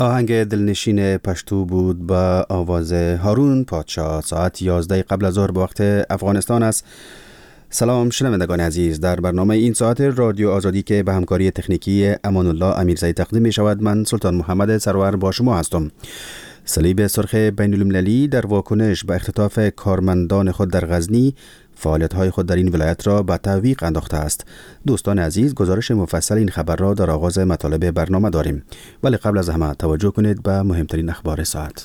آهنگ دلنشین پشتو بود با آواز هارون پادشاه. ساعت 11 قبل از ظهر به وقت افغانستان است. سلام شنوندگان عزیز، در برنامه این ساعت رادیو آزادی که به همکاری تکنیکی امان الله امیرزایی تقدیم می شود، من سلطان محمد سرور با شما هستم. صلیب سرخ بین المللی در واکنش به اختطاف کارمندان خود در غزنی فعالیت‌های خود در این ولایت را به تعویق انداخته است. دوستان عزیز، گزارش مفصل این خبر را در آغاز مطالب برنامه داریم، ولی قبل از همه توجه کنید به مهمترین اخبار ساعت.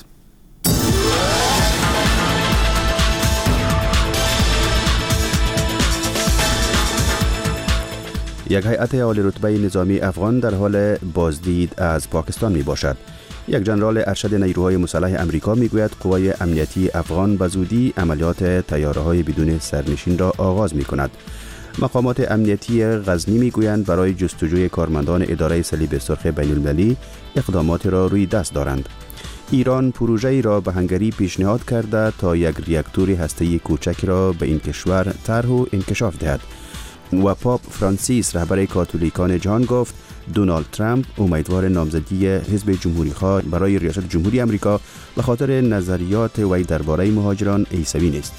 یک هیئت عالی رتبه نظامی افغان در حال بازدید از پاکستان می باشد. یک جنرال ارشد نیروهای مسلح امریکا میگوید قوای امنیتی افغان به زودی عملیات طیاره‌های بدون سرنشین را آغاز می کند. مقامات امنیتی غزنی میگویند برای جستجوی کارمندان اداره صلیب سرخ بین المللی اقدامات را روی دست دارند. ایران پروژه‌ای را به هنگری پیشنهاد کرده تا یک راکتور هسته‌ای کوچک را به این کشور طرح و انکشاف دهد. و پاپ فرانسیس رهبر کاتولیکان جهان گفت دونالد ترامپ امیدوار نامزدی حزب جمهوری‌خواه برای ریاست جمهوری آمریکا به خاطر نظریات وی درباره مهاجران عیسوی نیست.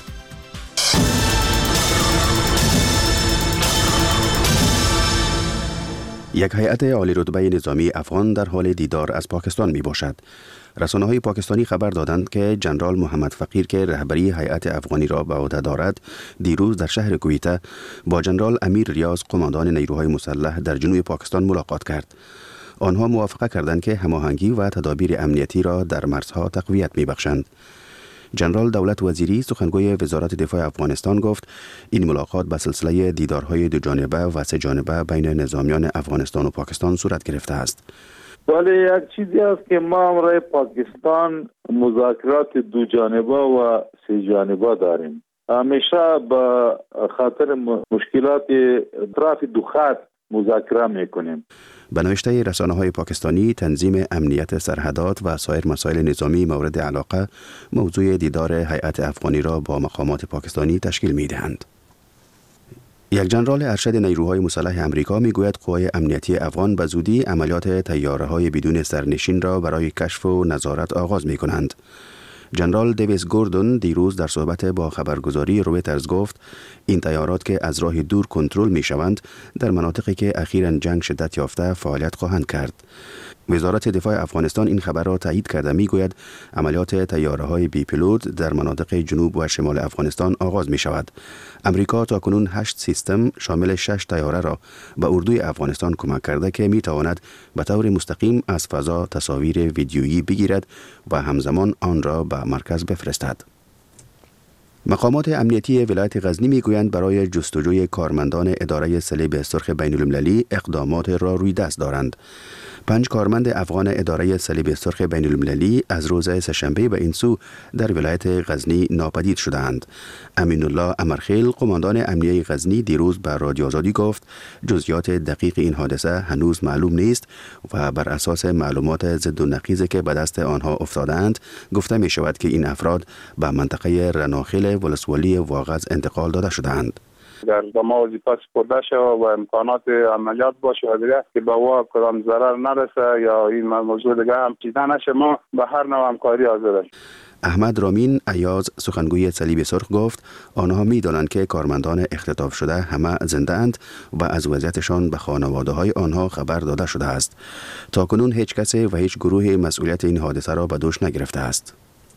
یک هیئت عالی رتبه نظامی افغان در حال دیدار از پاکستان می باشد. رسانه‌های پاکستانی خبر دادند که جنرال محمد فقیر که رهبری هیئت افغانی را به عهده دارد، دیروز در شهر کویته با جنرال امیر ریاض قماندان نیروهای مسلح در جنوب پاکستان ملاقات کرد. آنها موافقه کردند که هماهنگی و تدابیر امنیتی را در مرزها تقویت می‌بخشند. جنرال دولت وزیری سخنگوی وزارت دفاع افغانستان گفت این ملاقات به سلسله دیدارهای دو جانبه و سه جانبه بین نظامیان افغانستان و پاکستان صورت گرفته است. ولی یک چیزی است که ما امروز پاکستان مذاکرات دو جانبه و سه جانبه داریم. همیشه به خاطر مشکلات اطراف دو خط مذاکره میکنیم. به نوشته رسانه‌های پاکستانی، تنظیم امنیت سرحدات و سایر مسائل نظامی مورد علاقه موضوع دیدار هیئت افغانی را با مقامات پاکستانی تشکیل می‌دهند. یک جنرال ارشد نیروهای مسلح امریکا میگوید قوای امنیتی افغان به زودی عملیات طیاره‌های بدون سرنشین را برای کشف و نظارت آغاز می‌کنند. جنرال دیویس گوردون دیروز در صحبت با خبرگزاری رویترز گفت این طیارات که از راه دور کنترل می‌شوند در مناطقی که اخیراً جنگ شدت یافته فعالیت خواهند کرد. وزارت دفاع افغانستان این خبر را تایید کرده میگوید عملیات طیاره‌های بی پیلوت در مناطق جنوب و شمال افغانستان آغاز می شود. امریکا تاکنون 8 سیستم شامل 6 طیاره را به اردوی افغانستان کمک کرده که می تواند به طور مستقیم از فضا تصاویر ویدیویی بگیرد و همزمان آن را به مرکز بفرستد. مقامات امنیتی ولایت غزنی میگویند برای جستجوی کارمندان اداره صلیب سرخ بین المللی اقدامات را روی دست دارند. 5 کارمند افغان اداره صلیب سرخ بین المللی از روز سه‌شنبه به این سو در ولایت غزنی ناپدید شدند. امین الله امرخیل قماندان امنیه غزنی دیروز به رادیو آزادی گفت جزئیات دقیق این حادثه هنوز معلوم نیست و بر اساس معلومات ضد و نقیضی که به دست آنها افتادند گفته می شود که این افراد به منطقه رناخیل ولسوالی واغظ انتقال داده شدند. در ما وظیفه سپرده شود و امکانات عملیات باشه و دیگه که به وا کدام ضرر نرسه یا این موضوع دیگه هم چیزا نشه، ما به هر نوع همکاری حاضر هستیم. احمد رامین ایاز سخنگوی صلیب سرخ گفت آنها می‌دانند که کارمندان اختطاف شده همه زنده اند و از وضعیتشان به خانواده‌های آنها خبر داده شده است. تاکنون هیچ کسی و هیچ گروهی مسئولیت این حادثه را به دوش نگرفته است.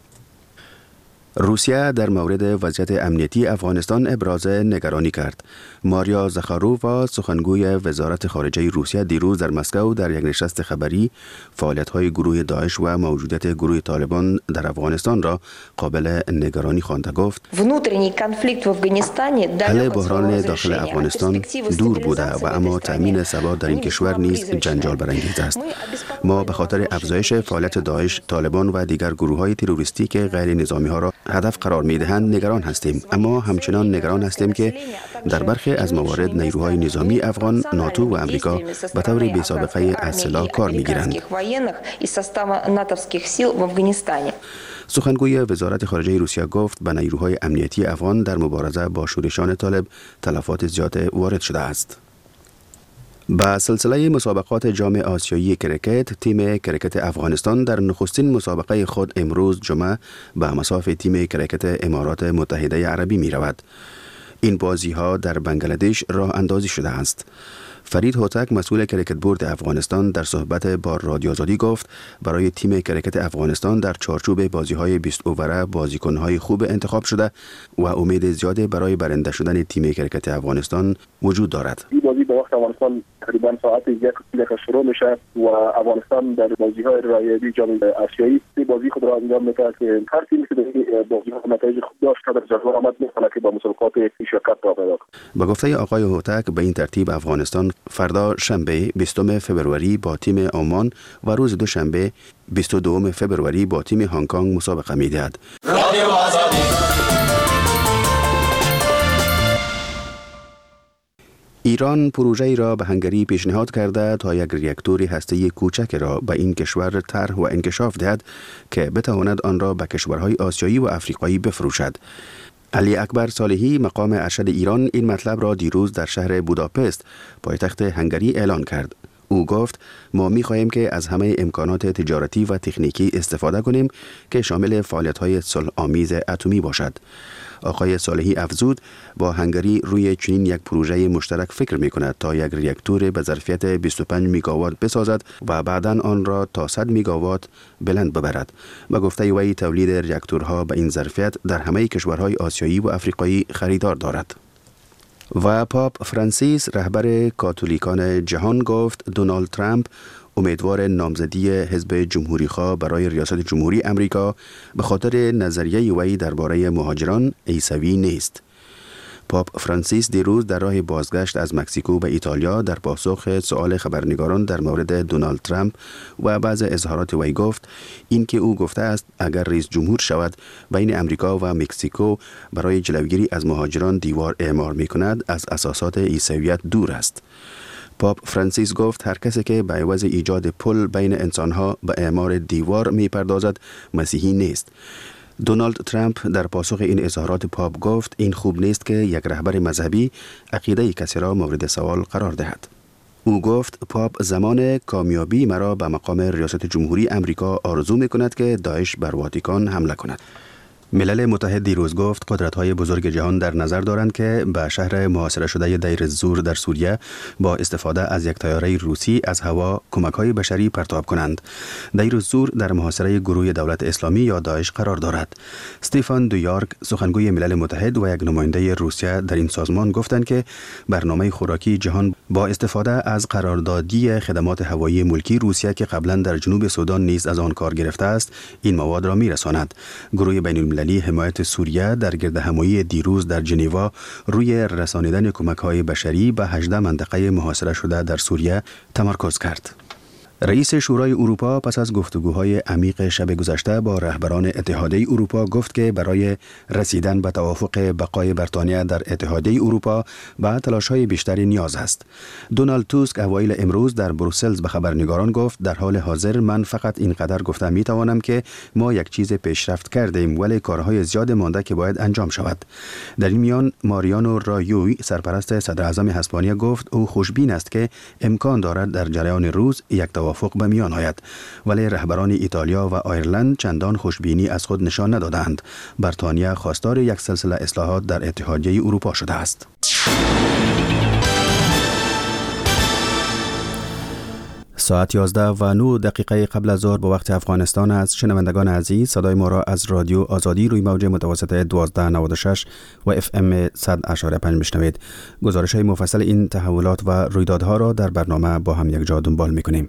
روسیه در مورد وضعیت امنیتی افغانستان ابراز نگرانی کرد. ماریا زخارووا سخنگوی وزارت خارجه روسیه دیروز در مسکو در یک نشست خبری فعالیت‌های گروه داعش و موجودیت گروه طالبان در افغانستان را قابل نگرانی خوانده گفت حل بحران داخل افغانستان دور بوده و اما تأمین ثبات در این کشور نیز جنجال برانگیز است. ما به خاطر افزایش فعالیت داعش، طالبان و دیگر گروه‌های تروریستی که غیر نظامی ها را هدف قرار می‌دهند نگران هستیم، اما همچنان نگران هستیم که در برخی از موارد نیروهای نظامی افغان، ناتو و امریکا به طور بی‌سابقه از سلاح کار می‌گیرند. سخنگوی وزارت خارجه روسیه گفت به نیروهای امنیتی افغان در مبارزه با شورشان طالب تلفات زیاد وارد شده است. با سلسله مسابقات جام آسیایی کرکت، تیم کرکت افغانستان در نخستین مسابقه خود امروز جمعه به مصاف تیم کرکت امارات متحده عربی می رود. این بازی ها در بنگلادش راه اندازی شده است. فرید هوتک مسئول کرکت بورد افغانستان در صحبت با رادیو آزادی گفت برای تیم کرکت افغانستان در چارچوب بازی‌های 20 اووره بازیکن‌های خوب انتخاب شده و امید زیادی برای برنده شدن تیم کرکت افغانستان وجود دارد. این بازی به وقت افغانستان تقریبا ساعت 1 شروع میشه و افغانستان در بازی‌های رایگان جام آسیایی بازی خود را انجام می‌دهد که هر تیمی که در بازی‌ها نتایج خوب داشت در جدول آمد می‌تونه که با مسابقات شرکت پیدا کنه. با گفته آقای هوتک به این ترتیب افغانستان فردا شنبه 20 فبروری با تیم عمان و روز دوشنبه 22 فبروری با تیم هنگ کنگ مسابقه می‌دهد. ایران پروژه‌ای را به هنگری پیشنهاد کرده تا یک ریاکتور هسته‌ای کوچک را به این کشور طرح و انکشاف دهد که بتواند آن را به کشورهای آسیایی و افریقایی بفروشد. علی اکبر صالحی مقام ارشد ایران این مطلب را دیروز در شهر بوداپست پایتخت هنگری اعلان کرد. او گفت ما می‌خواهیم که از همه امکانات تجارتی و تکنیکی استفاده کنیم که شامل فعالیت‌های صلح‌آمیز اتمی باشد. آقای صالحی افزود با هنگری روی چنین یک پروژه مشترک فکر می‌کند تا یک ریاکتور به ظرفیت 25 میگاوات بسازد و بعداً آن را تا 100 میگاوات بلند ببرد. با گفته وی تولید ریاکتورها به این ظرفیت در همه کشورهای آسیایی و افریقایی خریدار دارد. و پاپ فرانسیس رهبر کاتولیکان جهان گفت دونالد ترامپ امیدوار نامزدی حزب جمهوری‌خواه برای ریاست جمهوری امریکا به خاطر نظریه وی درباره مهاجران عیسوی نیست. پاپ فرانسیس دیروز در راه بازگشت از مکزیکو به ایتالیا در پاسخ سؤال خبرنگاران در مورد دونالد ترامپ و بعض اظهارات وی گفت اینکه او گفته است اگر رئیس جمهور شود بین امریکا و مکزیکو برای جلوگیری از مهاجران دیوار اعمار می‌کند از اساسات عیسویت دور است. پاپ فرانسیس گفت هر کسی که به عوض ایجاد پل بین انسانها به اعمار دیوار می‌پردازد مسیحی نیست. دونالد ترامپ در پاسخ این اظهارات پاپ گفت این خوب نیست که یک رهبر مذهبی عقیده کسی را مورد سوال قرار دهد. او گفت پاپ زمان کامیابی مرا به مقام ریاست جمهوری امریکا آرزو می‌کند که داعش بر واتیکان حمله کند. ملل متحد دیروز گفت قدرت‌های بزرگ جهان در نظر دارند که به شهر محاصره شده دیر الزور در سوریه با استفاده از یک طیاره روسی از هوا کمک‌های بشری پرتاب کنند. دیر الزور در محاصره گروه دولت اسلامی یا داعش قرار دارد. استیفان دویارک سخنگوی ملل متحد و یک نماینده روسیه در این سازمان گفتند که برنامه خوراکی جهان با استفاده از قراردادی خدمات هوایی ملکی روسیه که قبلا در جنوب سودان نیز از آن کار گرفته است این مواد را می‌رساند. گروه بین‌المللی حمایت سوریه در گردهمایی دیروز در ژنو روی رسانیدن کمک‌های بشری به 18 منطقه محاصره شده در سوریه تمرکز کرد. رئیس شورای اروپا پس از گفتگوهای عمیق شب گذشته با رهبران اتحادیه اروپا گفت که برای رسیدن به توافق بقای بریتانیا در اتحادیه اروپا به تلاش‌های بیشتری نیاز است. دونالد توسک اوایل امروز در بروسل به خبرنگاران گفت در حال حاضر من فقط اینقدر گفته می‌توانم که ما یک چیز پیشرفت کردیم ولی کارهای زیاد مانده که باید انجام شود. در این میان ماریانو رایوی سرپرست صدر اعظم اسپانیا گفت او خوشبین است که امکان دارد در جریان روز یک توافق به میان آید ولی رهبران ایتالیا و آیرلند چندان خوشبینی از خود نشان ندادند. بریتانیا خواستار یک سلسله اصلاحات در اتحادیه اروپا شده است. ساعت 11:09 قبل از ظهر به وقت افغانستان است. شنوندگان عزیز صدای ما را از رادیو آزادی روی موج متوسط 1296 و FM 100.5 میشنوید. گزارش های مفصل این تحولات و رویدادها را در برنامه با هم یک جا دنبال میکنیم.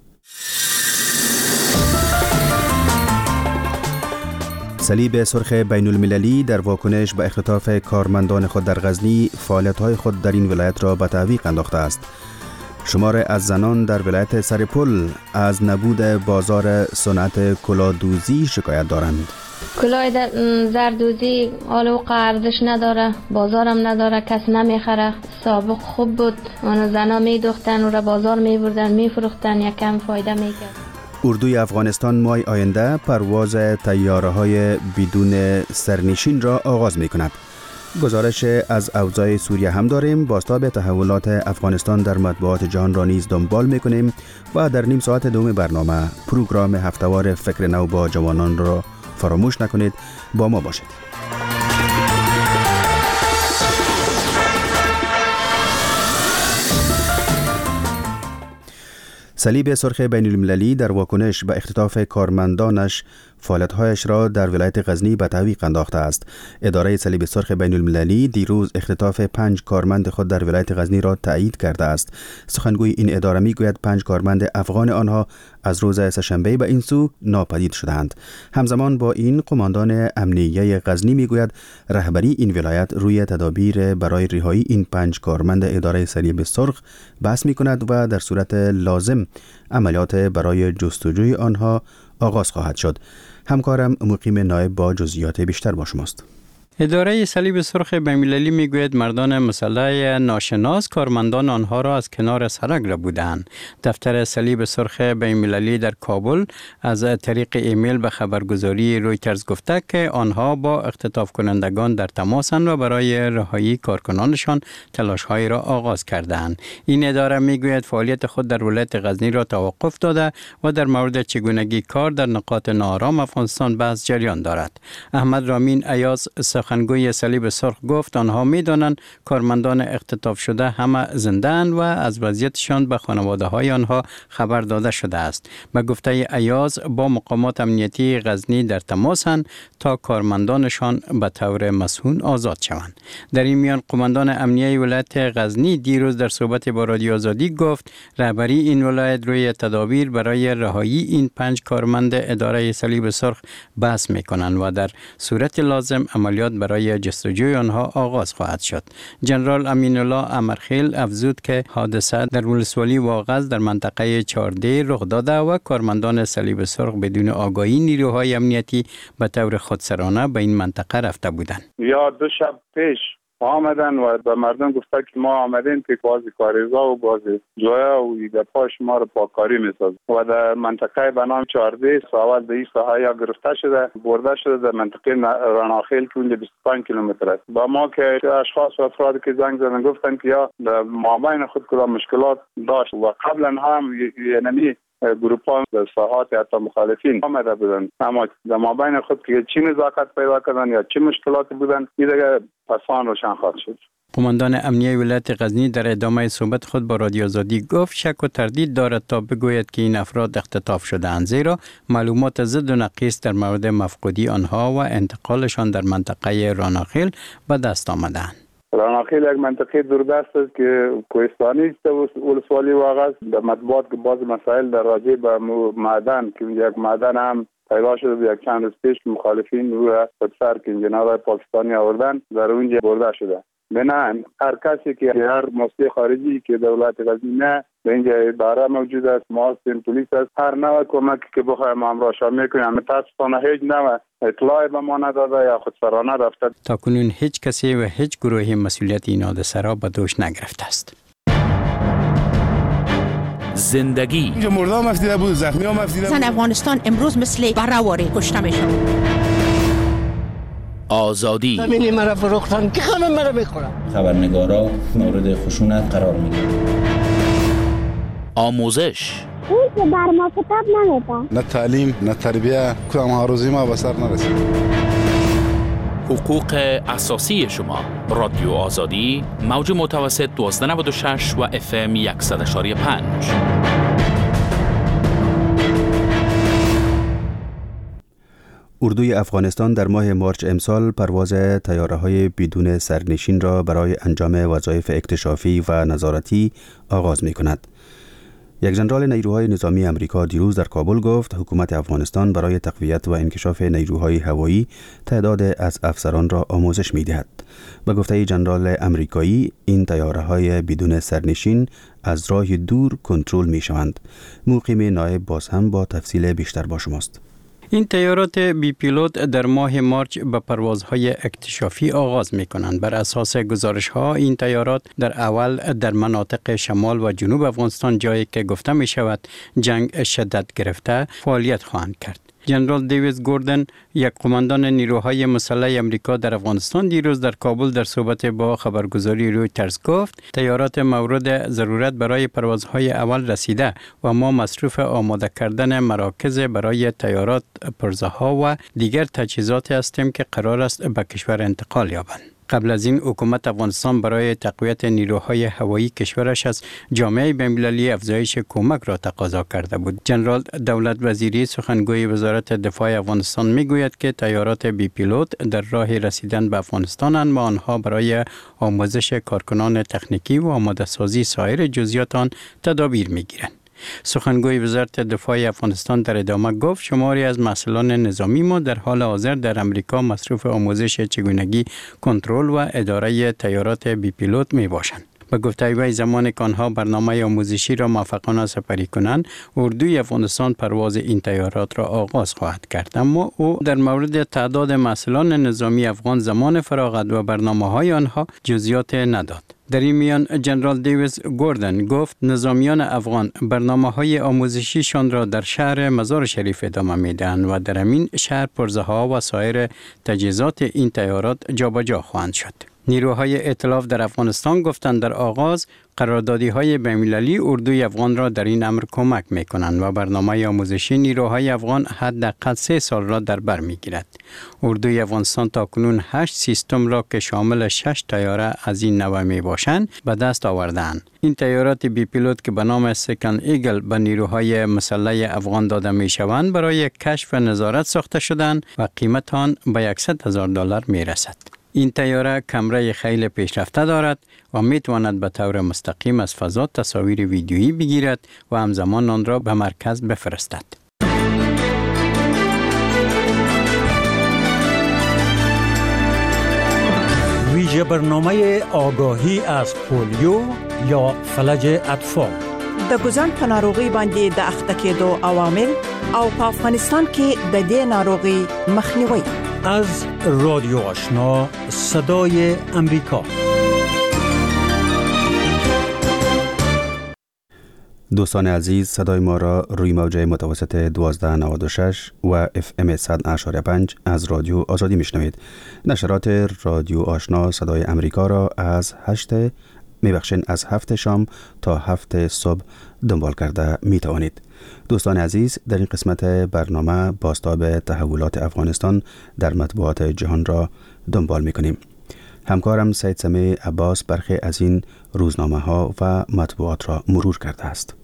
صلیب سرخ بین المللی در واکنش به اختطاف کارمندان خود در غزنی فعالیت‌های خود در این ولایت را به تعویق انداخته است. شمار از زنان در ولایت سرپل از نبود بازار صنعت کلادوزی شکایت دارند. کلاه زردوزی حالا ارزش نداره، بازارم نداره، کس نمیخره. سابق خوب بود، اون زنا میدوختن و را بازار میبردن میفروختن، یکم فایده میکرد. اردوی افغانستان ماه آینده پرواز طیاره‌های بدون سرنشین را آغاز میکند. گزارش از اوضاع سوریه هم داریم. بازتاب تحولات افغانستان در مطبوعات جهان را نیز دنبال میکنیم و در نیم ساعت دوم برنامه پروگرام هفته‌وار فکر نو با جوانان را فراموش نکنید. با ما باشید. صلیب سرخ بین المللی در واکنش به اختطاف کارمندانش فعالیت‌هایش را در ولایت غزنی به تعویق انداخته است. اداره صلیب سرخ بین المللی دیروز اختطاف 5 کارمند خود در ولایت غزنی را تایید کرده است. سخنگوی این اداره میگوید 5 کارمند افغان آنها از روز سه‌شنبه به این سو ناپدید شدند. همزمان با این قماندان امنیه غزنی میگوید رهبری این ولایت روی تدابیر برای رهایی این 5 کارمند اداره صلیب سرخ بحث می‌کند و در صورت لازم عملیات برای جستجوی آنها آغاز خواهد شد. همکارم مقیم نایب با جزئیات بیشتر با شماست. اداره صلیب سرخ بین‌المللی میگوید مردان مسلح ناشناس کارمندان آنها را از کنار سرک ربودند. دفتر صلیب سرخ بین‌المللی در کابل از طریق ایمیل به خبرگزاری رویترز گفته که آنها با اختطاف کنندگان در تماسند و برای رهایی کارکنانشان تلاش‌هایی را آغاز کردند. این اداره میگوید فعالیت خود در ولایت غزنی را توقف داده و در مورد چگونگی کار در نقاط ناآرام افغانستان بحث جریان دارد. احمد رامین ایاز سخنگوی صلیب سرخ گفت آنها می‌دانند کارمندان اختطاف شده همه زنده‌اند و از وضعیتشان به خانواده‌های آنها خبر داده شده است. به گفته ایاز با مقامات امنیتی غزنی در تماسند تا کارمندانشان به طور مسئول آزاد شوند. در این میان قماندان امنیه ولایت غزنی دیروز در صحبت با رادیو آزادی گفت رهبری این ولایت روی تدابیر برای رهایی این 5 کارمند اداره صلیب سرخ بحث می‌کنند و در صورت لازم عملیات برای جستجوی آنها آغاز خواهد شد. جنرال امین الله امرخیل افزود که حادثه در ولسوالی واغظ در منطقه 14 رخ داده و کارمندان صلیب سرخ بدون آگاهی نیروهای امنیتی به طور خودسرانه به این منطقه رفته بودند. یا 2 شب پیش آمدن و به مردم گفته که ما آمدیم که بازی کاریزا و بازی جویا و ایدپا شما رو پاکاری میسازیم و در منطقه به نام 14 ساول به این ساحه یا گرفته شده برده شده در منطقه راناخیل که اونجا 25 کیلومتر است. با ما که اشخاص و افرادی که زنگ زدن گفتن که یا در مابین خود کدام مشکلات داشت و قبلا هم یعنی گروپان در ساحات حتی مخالفین آمده بودن، اما در مابین خود که چی نزاکت پیدا کردن یا چی مشکلاتی بودن این دیگه پسان روشن خواهد شد. قماندان امنیه ولایت غزنی در ادامه صحبت خود با رادیو آزادی گفت شک و تردید دارد تا بگوید که این افراد اختطاف شده‌اند، زیرا معلومات ضد و نقیص در مورد مفقودی آنها و انتقالشان در منطقه راناخیل به دست آمده‌اند. راناخیل یک منطقه دوردست است که کوهستانی است ولسوالی واغظ. در مطبوعات که بعض مسائل در راجع به معدن که یک معدن هم پیدا شده یک چند روز پیش مخالفین روی خودسر که انجینرهای پاکستانی آوردن در اونجا برده شده. بنابراین هر کسی که هر مسئول خارجی که دولت غزنی نه به اینجا اداره موجود است، محاسن پلیس است، هر نوع کمکی که بخوایم امراشا میکنیم. متاسفانه هیچ نوع اطلاعی به ما نداده یا خودسرانه رفته. تاکنون هیچ کسی و هیچ گروهی مسئولیت این حادثه را به دوش نگرفته است. زندگی اینجا مرده هم افتیده بود، زخمی هم افتیده بود. زن افغانستان امروز مثل برهواری کشته میشن. آزادی زمینی مرا فروختن که همه مرا میخورن. خبرنگارا مورد خشونت قرار میگیرن. آموزش اون که بر ما کتاب نمیدن. نه تعلیم نه تربیه کدام ها روزی ما به سر نرسید. حقوق اساسی شما. رادیو آزادی موج متوسط 1296 و FM 100.5. اردوی افغانستان در ماه مارچ امسال پرواز طیاره‌های بدون سرنشین را برای انجام وظایف اکتشافی و نظارتی آغاز می‌کند. یک ژنرال نیروهای نظامی آمریکا دیروز در کابل گفت حکومت افغانستان برای تقویت و انکشاف نیروهای هوایی تعداد از افسران را آموزش می‌دهد. به گفته ژنرال آمریکایی این طیاره‌های بدون سرنشین از راه دور کنترل می‌شوند. مقیم نایب باز هم با تفصیل بیشتر با شماست. این طیارات بی پیلوت در ماه مارچ به پروازهای اکتشافی آغاز می کنند. بر اساس گزارش ها این طیارات در اول در مناطق شمال و جنوب افغانستان جایی که گفته می شود جنگ شدت گرفته فعالیت خواهند کرد. جنرال دیوید گوردن، یک قماندان نیروهای مسلح آمریکا در افغانستان، دیروز در کابل در صحبت با خبرگزاری رویترز گفت تیارات مورد ضرورت برای پروازهای اول رسیده و ما مصروف آماده کردن مراکز برای تیارات، پرزه‌ها و دیگر تجهیزات هستیم که قرار است به کشور انتقال یابند. قبل از این حکومت افغانستان برای تقویت نیروهای هوایی کشورش از جامعه بین‌المللی افزایش کمک را تقاضا کرده بود. جنرال دولت وزیری سخنگوی وزارت دفاع افغانستان میگوید که تیارات بی پیلوت در راه رسیدن به افغانستانند و آنها برای آموزش کارکنان تکنیکی و آماده سازی سایر جزئیات آن تدابیر میگیرند. سخنگوی وزارت دفاع افغانستان در ادامه گفت شماری از مسئولان نظامی ما در حال حاضر در امریکا مصروف آموزش چگونگی کنترل و اداره تیارات بی پیلوت می باشند. به گفته وی زمانی که آنها برنامه آموزشی را موفقانه سپری کنند، اردوی افغانستان پرواز این تیارات را آغاز خواهد کرد. اما او در مورد تعداد مسئولان نظامی افغان، زمان فراغت و برنامه‌های آنها جزئیات نداد. در این میان جنرال دیوید گوردن گفت نظامیان افغان برنامه‌های آموزشیشان را در شهر مزار شریف ادامه می‌دهند و در همین شهر پرزه‌ها و سایر تجهیزات این تیارات جابجا خواهند شد. نیروهای ائتلاف در افغانستان گفتند در آغاز قراردادی‌های بین‌المللی اردوی افغان را در این امر کمک می‌کنند و برنامه آموزشی نیروهای افغان حداقل 3 سال را در بر می‌گیرد. اردوی افغانستان تاکنون 8 سیستم را که شامل 6 طیاره از این نوع میباشند به دست آوردند. این طیارات بی پیلوت که به نام سکند ایگل به نیروهای مسلح افغان داده می‌شوند برای کشف و نظارت ساخته شدند و قیمت آن به $100,000 میرسد. این طیاره کامرای خیلی پیشرفته دارد و میتواند به طور مستقیم از فضا تصاویر ویدیویی بگیرد و همزمان آن را به مرکز بفرستد. ویژه برنامه آگاهی از پولیو یا فلج اطفال. د ګوزن په ناروغي باندې د اخته کېدو عوامل او په افغانستان کې د دې ناروغي مخنیوي. از رادیو آشنا صدای امریکا. دوستان عزیز، صدای ما را روی موجه متوسط 1296 و FM 100.5 از رادیو آزادی میشنوید. نشرات رادیو آشنا صدای امریکا را از 7 شام تا 7 صبح دنبال کرده می توانید. دوستان عزیز، در این قسمت برنامه بازتاب تحولات افغانستان در مطبوعات جهان را دنبال می کنیم. همکارم سید سمیع عباس برخی از این روزنامه ها و مطبوعات را مرور کرده است.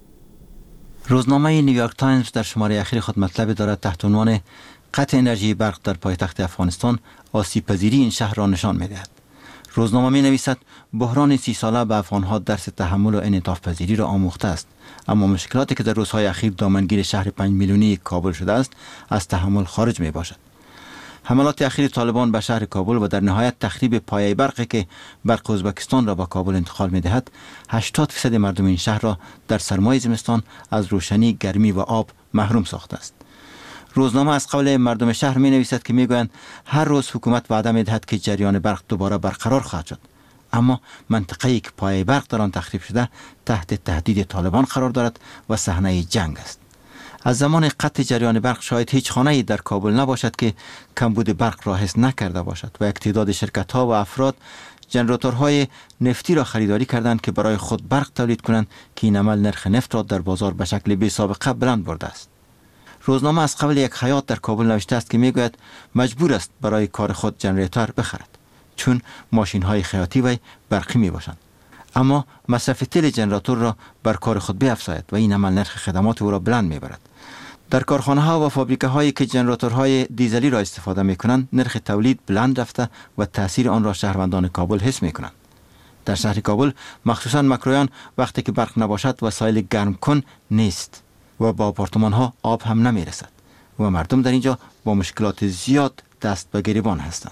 روزنامه نیویورک تایمز در شماره اخیر خود مطلب دارد تحت عنوان قطع انرژی برق در پایتخت افغانستان آسیب پذیری این شهر را نشان می دهد. روزنامه می نویسد بحران 30 ساله به افغانها درس تحمل و انعطاف پذیری را آموخته است، اما مشکلاتی که در روزهای اخیر دامنگیر شهر 5 میلیونی کابل شده است از تحمل خارج می باشد. حملات اخیر طالبان به شهر کابل و در نهایت تخریب پایه برقی که برق ازبکستان را به کابل انتقال می دهد 80% مردم این شهر را در سرمای زمستان از روشنی، گرمی و آب محروم ساخته است. روزنامه از قول مردم شهر می نویسد که می گویند هر روز حکومت وعده می دهد که جریان برق دوباره برقرار خواهد شد، اما منطقه‌ای که پایه برق در آن تخریب شده تحت تهدید طالبان قرار دارد و صحنه جنگ است. از زمان قطع جریان برق شاید هیچ خانه‌ای در کابل نباشد که کمبود برق را حس نکرده باشد و یک تعداد شرکت‌ها و افراد ژنراتورهای نفتی را خریداری کردند که برای خود برق تولید کنند که این عمل نرخ نفت را در بازار به شکل بی سابقه بلند برده است. روزنامه از قبل یک حیات در کابل نوشته است که میگوید مجبور است برای کار خود ژنراتور بخرد چون ماشین‌های خیاطی وی برقی میباشند، اما مصرف تیل ژنراتور را بر کار خود بیفزاید و این عمل نرخ خدمات او را بلند میبرد. در کارخانه‌ها و فابریکه‌هایی که ژنراتورهای دیزلی را استفاده می‌کنند نرخ تولید بلند رفته و تأثیر آن را شهروندان کابل حس می‌کنند. در شهر کابل مخصوصاً مکرویان وقتی که برق نباشد وسایل گرم کن نیست و با آپارتمان‌ها آب هم نمی‌رسد و مردم در اینجا با مشکلات زیاد دست به گریبان هستند.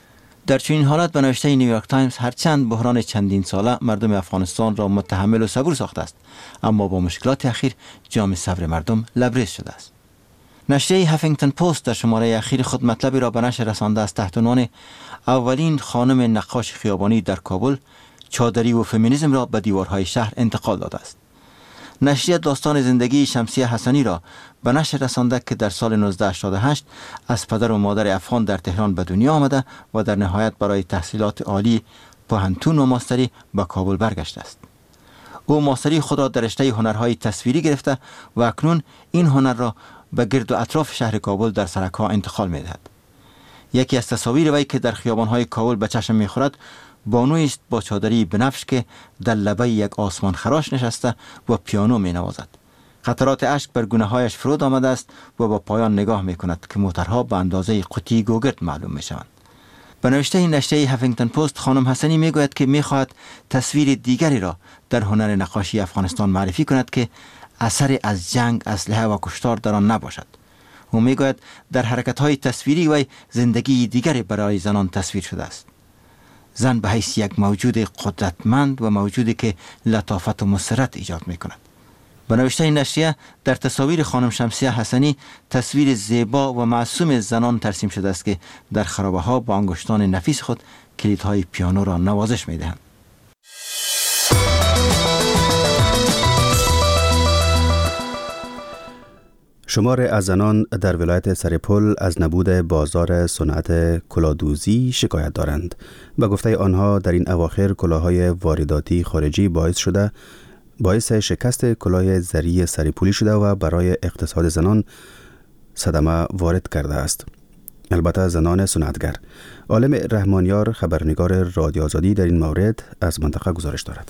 در چنین حالت به نوشته نیویورک تایمز هرچند بحران چندین ساله مردم افغانستان را متحمل و صبور ساخته است، اما با مشکلات اخیر جام صبر مردم لبریز شده است. نشریه هفینگتن پست در شماره اخیر خود مطلبی را به نشر رسانده است تحت عنوان اولین خانم نقاش خیابانی در کابل چادری و فمینیسم را به دیوارهای شهر انتقال داده است. نشریه داستان زندگی شمسیه حسنی را به نشر رسانده که در سال 1988 از پدر و مادر افغان در تهران به دنیا آمده و در نهایت برای تحصیلات عالی پوهنتون و ماستری به کابل برگشته است. او ماستری خود را در رشته هنرهای تصویری گرفته و اکنون این هنر را به گرد و اطراف شهر کابل در سرک‌ها انتقال می‌دهد. یکی از تصاویر وی که در خیابان‌های کابل به چشم می‌خورد بانویی است با چادری بنفش که در لبه یک آسمان خراش نشسته و پیانو می‌نوازد. قطرات اشک بر گونه‌هایش فرود آمده است و با پایان نگاه می‌کند که موترها به اندازه قوطی گوگرد معلوم می‌شوند. به نوشته نشریه هفینگتن پست خانم حسنی میگوید که میخواهد تصویر دیگری را در هنر نقاشی افغانستان معرفی کند که اثر از جنگ، اسلحه و کشتار در آن نباشد. او میگوید در حرکت‌های تصویری وی زندگی دیگری برای زنان تصویر شده است. زن به حیث یک موجود قدرتمند و موجودی که لطافت و مسرت ایجاد میکند. به نوشته نشریه در تصاویر خانم شمسیه حسنی تصویر زیبا و معصوم زنان ترسیم شده است که در خرابه ها با انگشتان نفیس خود کلیدهای پیانو را نوازش میدهند. شمار از زنان در ولایت سرپل از نبود بازار صنعت کلاهدوزی شکایت دارند. به گفته آنها در این اواخر کلاههای وارداتی خارجی باعث شکست کلاه زری سرپولی شده و برای اقتصاد زنان صدمه وارد کرده است. البته زنان صنعتگر. عالم رحمانیار خبرنگار رادیو آزادی در این مورد از منطقه گزارش دارد.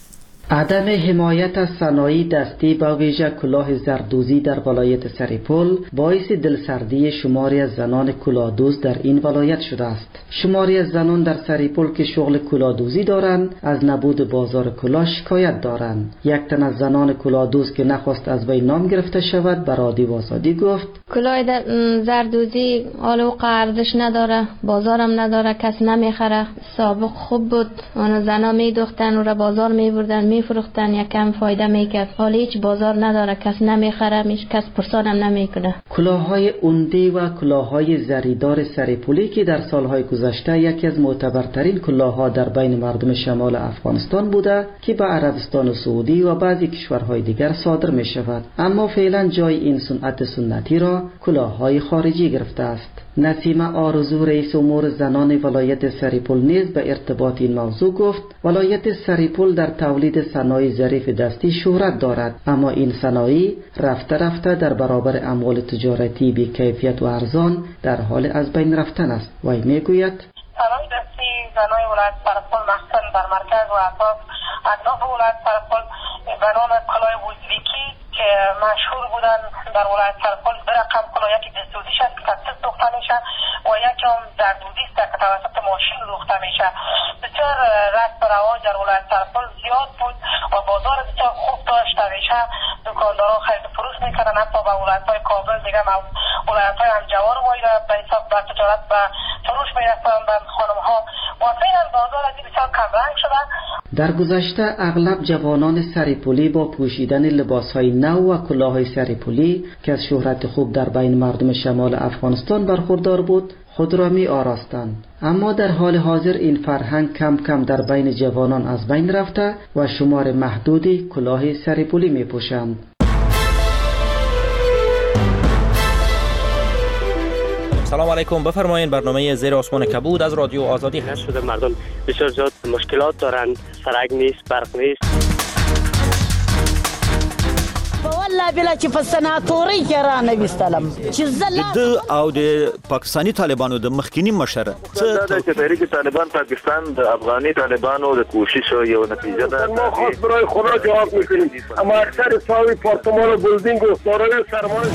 عدم حمایت از صنایع دستی با ویژه کلاه زردوزی در ولایت سرپل باعث دلسردی شماری از زنان کلاهدوز در این ولایت شده است. شماری از زنان در سرپل که شغل کلاهدوزی دارند از نبود بازار کلاه شکایت دارند. یک تن از زنان کلاهدوز که نخواست از وی نام گرفته شود به رادیو آزادی گفت: کلاه زردوزی آلو ارزش نداره، بازارم نداره، کس نمیخره. سابق خوب بود، اون زنا میدوختن و را بازار میبردن میفروختن، یکم فایده میکرد. حالا هیچ بازار نداره، کس نمیخره، کس پرسانم نمیکنه. کلاههای اوندی و کلاههای زریدار سرپولی که در سالهای گذشته یکی از معتبرترین کلاهها در بین مردم شمال افغانستان بوده که به عربستان سعودی و بعضی کشورهای دیگر صادر می شود، اما فعلا جای این صنعت سنتی را کلاههای خارجی گرفته است. نسیمه آرزو رئیس امور زنان ولایت سرپل نیز به ارتباط این موضوع گفت: ولایت سرپل در تولید صنایع ظریف دستی شهرت دارد، اما این صنایع رفته رفته در برابر اموال تجارتی بی کیفیت و ارزان در حال از بین رفتن است. وی میگوید: صنایع دستی زنای ولایت سرپل مخصوصا در مرکز و اطراف ولایت سرپل به نام کلاه وزلیکی که مشهور بودن در ولایت سرپل، دو رقم کلاه، یکی دستوزیش است که تطبیق دوخته میشه و یکی هم زردوزی است که توسط ماشین دوخته میشه. بسیار رشد و رواج در ولایت سرپل زیاد بود و بازار بسیار خوب داشته میشه. دکانداران خرید و فروش میکردن، حتی به ولایت‌های کابل دیگه ولایت‌های همجوار مایل به حساب به تجارت و فروش میرفتن به خانم‌ها و فعلا بازار از بسیار کم رنگ شده. در گذشته اغلب جوانان سرپولی با پوشیدن لباسهای نو و کلاههای سرپولی که از شهرت خوب در بین مردم شمال افغانستان برخوردار بود خود را می آراستند، اما در حال حاضر این فرهنگ کم کم در بین جوانان از بین رفته و شمار محدودی کلاه سرپولی می پوشند. سلام علیکم، بفرمایید. برنامه زیر آسمان کبود از رادیو آزادی هست. شده مردم بسیار زیاد مشکلات دارند، سرک نیست، برق نیست. والله بلا چې په سناتوري کې را نه وستلم چې د او د پاکستانی طالبانو د مخکینی مشر د تحریک طالبان پاکستان د افغاني طالبانو د کوشش یو نتیجه ده. ما خود برای خدا جواب میکنیم، اما اکثر ساوی پارتمان و بلدینگ و سارای سرمایه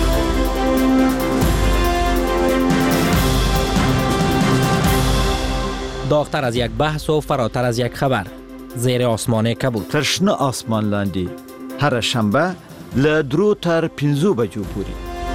داغتر از یک بحث و فراتر از یک خبر. زیر آسمان کبود. ترشنه آسمان لاندی هر شنبه له 3 تر 5 بجو پورې.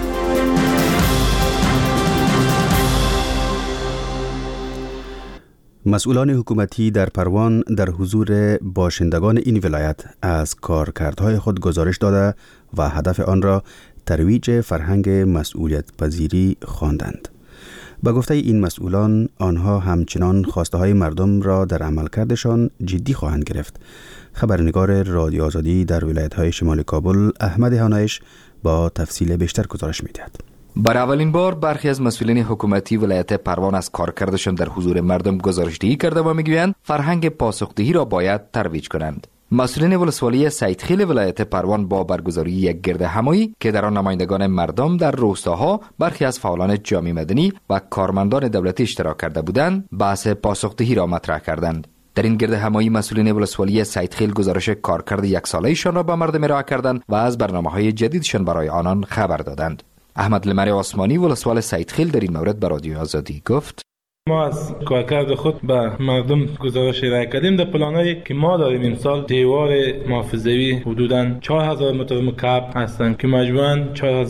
مسئولان حکومتی در پروان در حضور باشندگان این ولایت از کارکردهای خود گزارش داده و هدف آن را ترویج فرهنگ مسئولیت پذیری خواندند. با گفته این مسئولان، آنها همچنان خواسته های مردم را در عملکردشان جدی خواهند گرفت. خبرنگار رادیو آزادی در ولایت های شمال کابل احمد هانایش با تفصیل بیشتر گزارش می‌دهد. برای اولین بار برخی از مسئولین حکومتی ولایت پروان از کارکردشان در حضور مردم گزارشدهی کرده و میگویند فرهنگ پاسخدهی را باید ترویج کنند. مسئولین ولسوالی سیدخیل ولایت پروان با برگزاری یک گرد همایی که در آن نمایندگان مردم در روستاها، برخی از فعالان جامعه مدنی و کارمندان دولتی اشتراک کرده بودند، بحث پاسخدهی را مطرح کردند. در این گرد همایی مسئولین ولسوالی سیدخیل گزارش کارکرد یک ساله‌ایشان را به مردم ارائه کردند و از برنامه‌های جدیدشان برای آنان خبر دادند. احمد لمر آسمانی ولسوال سیدخیل در این مورد به رادیو آزادی گفت: ما از کارکرد خود به مردم گزارش ارائه کردیم. در پلانایی که ما داریم امسال دیوار محافظوی حدوداً 4000 متر مکعب هستند که مجموعاً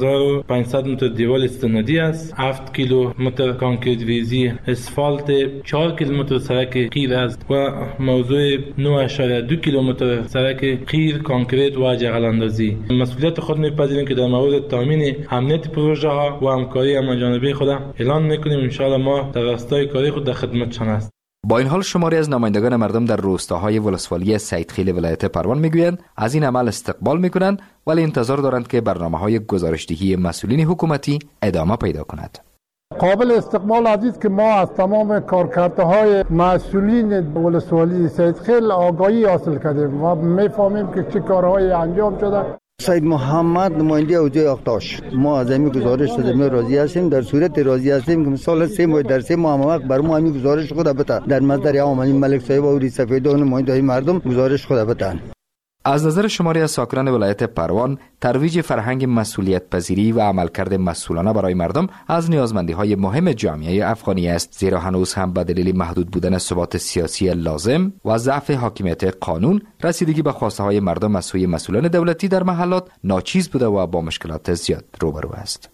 4500 متر دیوار استنادی است، 7 کیلومتر کانکریت ریزی اسفالت، 4 کیلومتر سرک قیر است و موضوع 9.2 کیلومتر سرک قیر کانکریت و جغل اندازی. مسئولیت خود می‌پذیریم که در مورد تامین امنیت پروژه ها و همکاری همه‌جانبه خود اعلان می‌کنیم. ان شاء الله ما در راستای کاری خود در خدمتشان است. با این حال شماری از نمایندگان مردم در روستاهای ولسوالی سیدخیل ولایت پروان میگویند از این عمل استقبال میکنند، ولی انتظار دارند که برنامه‌های گزارشدهی مسئولین حکومتی ادامه پیدا کند. قابل استقبال است که ما از تمام کارکردهای مسئولین ولسوالی سیدخیل آگاهی حاصل کردیم و میفهمیم که چه کارهایی انجام شده. سید محمد نماینده حوزه آختاش، ما از این گزارش شده راضی هستیم. در صورت راضی هستیم که مثلا 3 ماه در 3 ماه وقت بر ما همین گزارش خود بده در مصدر عاملی ملک صاحب و ری سفیدان نماینده مردم گزارش خود بدن. از نظر شماری از ساکنان ولایت پروان، ترویج فرهنگ مسئولیت پذیری و عملکرد مسئولانه برای مردم از نیازمندی‌های مهم جامعه افغانی است، زیرا هنوز هم به دلیل محدود بودن ثبات سیاسی لازم و ضعف حاکمیت قانون، رسیدگی به خواسته‌های مردم از سوی مسئولان دولتی در محلات ناچیز بوده و با مشکلات زیاد روبرو است.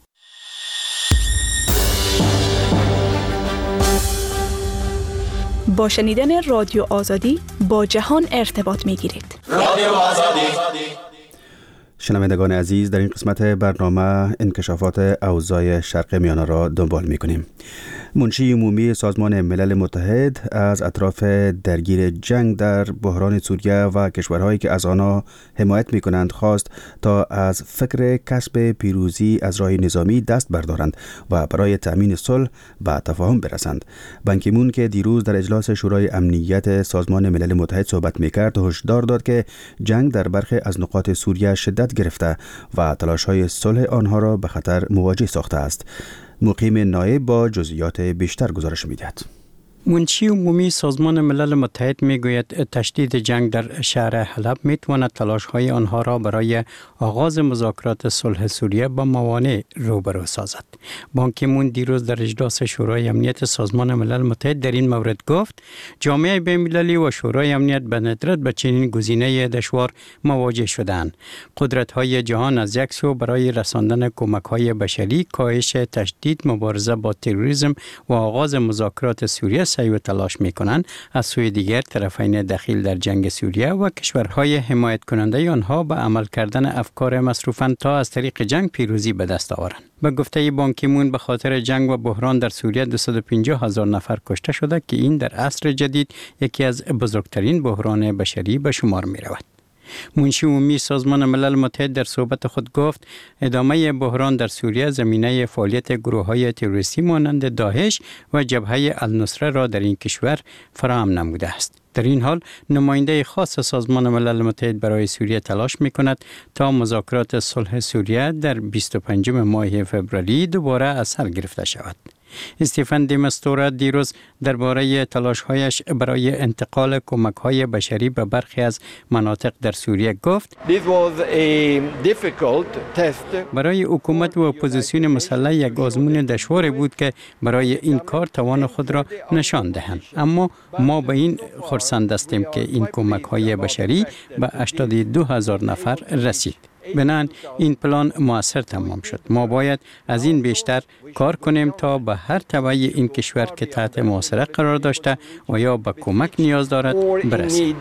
با شنیدن رادیو آزادی با جهان ارتباط می‌گیرید. رادیو آزادی. شنوندگان عزیز، در این قسمت برنامه انکشافات اوضاع شرق میانه را دنبال می‌کنیم. منشی عمومی سازمان ملل متحد از اطراف درگیر جنگ در بحران سوریه و کشورهایی که از آنها حمایت می‌کنند خواست تا از فکر کسب پیروزی از راه نظامی دست بردارند و برای تأمین صلح به تفاهم برسند. بان کی مون که دیروز در اجلاس شورای امنیت سازمان ملل متحد صحبت می‌کرد، هشدار داد که جنگ در برخی از نقاط سوریه شدت گرفته و تلاش‌های صلح آنها را به خطر مواجه ساخته است. مقیم نایب با جزئیات بیشتر گزارش می‌دهد. منشی عمومی سازمان ملل متحد میگوید تشدید جنگ در شهر حلب میتواند تلاش‌های آنها را برای آغاز مذاکرات صلح سوریه با موانع روبرو سازد. بان کی مون دیروز در اجلاس شورای امنیت سازمان ملل متحد در این مورد گفت جامعه بین‌المللی و شورای امنیت به ندرت به چنین گزینه دشوار مواجه شدند. قدرت‌های جهان از یک سو برای رساندن کمک‌های بشری، کاهش تشدید، مبارزه با تروریسم و آغاز مذاکرات سوریه سعی و تلاش می‌کنند، از سوی دیگر طرفین دخیل در جنگ سوریه و کشورهای حمایت کننده آنها به عمل کردن افکار مصروفاند تا از طریق جنگ پیروزی به دست آورند. به گفته بان کی مون به خاطر جنگ و بحران در سوریه 250,000 نفر کشته شده که این در عصر جدید یکی از بزرگترین بحران بشری به شمار می‌رود. منشی عمومی سازمان ملل متحد در صحبت خود گفت ادامه بحران در سوریه زمینه فعالیت گروه‌های تروریستی مانند داعش و جبهه النصره را در این کشور فراهم نموده است. در این حال نماینده خاص سازمان ملل متحد برای سوریه تلاش می‌کند تا مذاکرات صلح سوریه در 25 ماه فوریه دوباره از سر گرفته شود. استیفن دی مستورا دیروز درباره تلاش‌هایش برای انتقال کمک‌های بشری به برخی از مناطق در سوریه گفت برای حکومت و اپوزیسیون مسلح یک آزمون دشواری بود که برای این کار توان خود را نشان دهند، اما ما به این خرسند هستیم که این کمک‌های بشری به 82,000 نفر رسید. بنابراین این پلان موثر تمام شد. ما باید از این بیشتر کار کنیم تا به هر تبعی این کشور که تحت محاصره قرار داشته و یا به کمک نیاز دارد برسیم.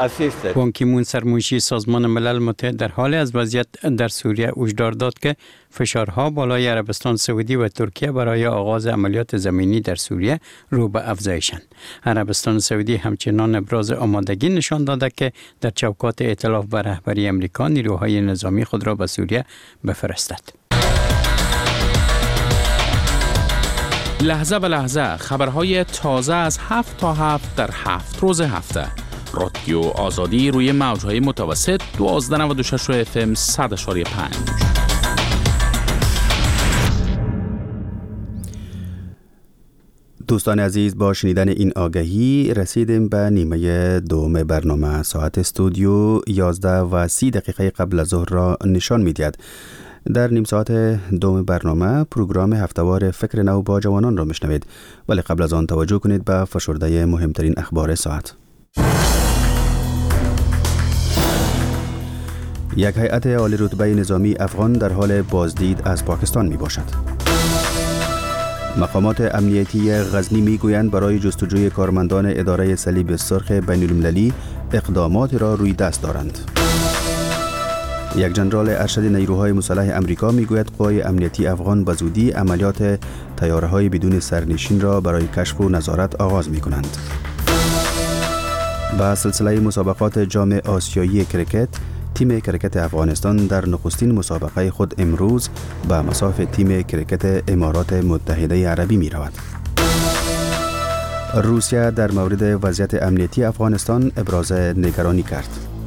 بان کی مون سرمنشی سازمان ملل متحد در حال از وضعیت در سوریه هشدار داد که فشارها بالای عربستان سعودی و ترکیه برای آغاز عملیات زمینی در سوریه رو به افزایشند. عربستان سعودی همچنان ابراز آمادگی نشان داده که در چوکات ائتلاف به رهبری امریکا نیروهای نظامی خود را به سوریه بفرستد. لحظه به لحظه خبرهای تازه از 7 تا 7 در 7 روز هفته. رادیو آزادی روی موجهای متوسط 1296 FM 100.5. دوستان عزیز، با شنیدن این آگهی رسیدیم به نیمه دوم برنامه. ساعت استودیو 11:30 قبل از ظهر را نشان می‌دهد. در نیم ساعت دوم برنامه پروگرام هفتهوار فکر نو با جوانان را میشنوید، ولی قبل از آن توجه کنید به فشرده مهمترین اخبار ساعت. یک هیئت عالی رتبه نظامی افغان در حال بازدید از پاکستان می باشد. مقامات امنیتی غزنی می گویند برای جستجوی کارمندان اداره صلیب سرخ بین المللی اقدامات را روی دست دارند. یک جنرال ارشد نیروهای مسلح امریکا می گوید قوای امنیتی افغان به زودی عملیات طیاره‌های بدون سرنشین را برای کشف و نظارت آغاز می کنند. با سلسله مسابقات جام آسیایی کرکت، تیم کرکت افغانستان در نخستین مسابقه خود امروز به مصاف تیم کرکت امارات متحده عربی می رود. روسیه در مورد وضعیت امنیتی افغانستان ابراز نگرانی کرد.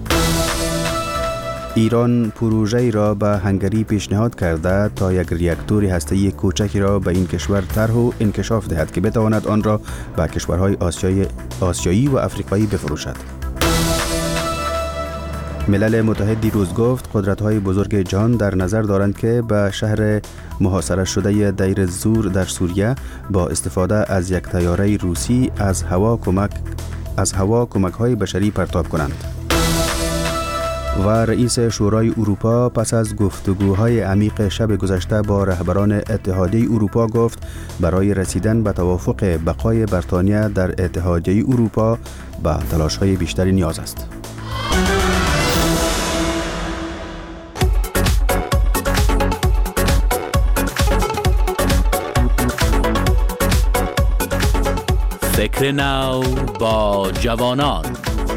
ایران پروژه‌ای را به هنگری پیشنهاد کرده تا یک ریاکتور هسته‌ای کوچکی را به این کشور طرح و انکشاف دهد که بتواند آن را به کشورهای آسیایی و افریقایی بفروشد. ملل متحد دیروز گفت قدرت‌های بزرگ جهان در نظر دارند که به شهر محاصره شده دیر الزور در سوریه با استفاده از یک طیاره روسی از هوا کمک‌های بشری پرتاب کنند. و رئیس شورای اروپا پس از گفتگوهای عمیق شب گذشته با رهبران اتحادیه اروپا گفت برای رسیدن به توافق بقای بریتانیا در اتحادیه اروپا به تلاش‌های بیشتری نیاز است. فکر نو با جوانان.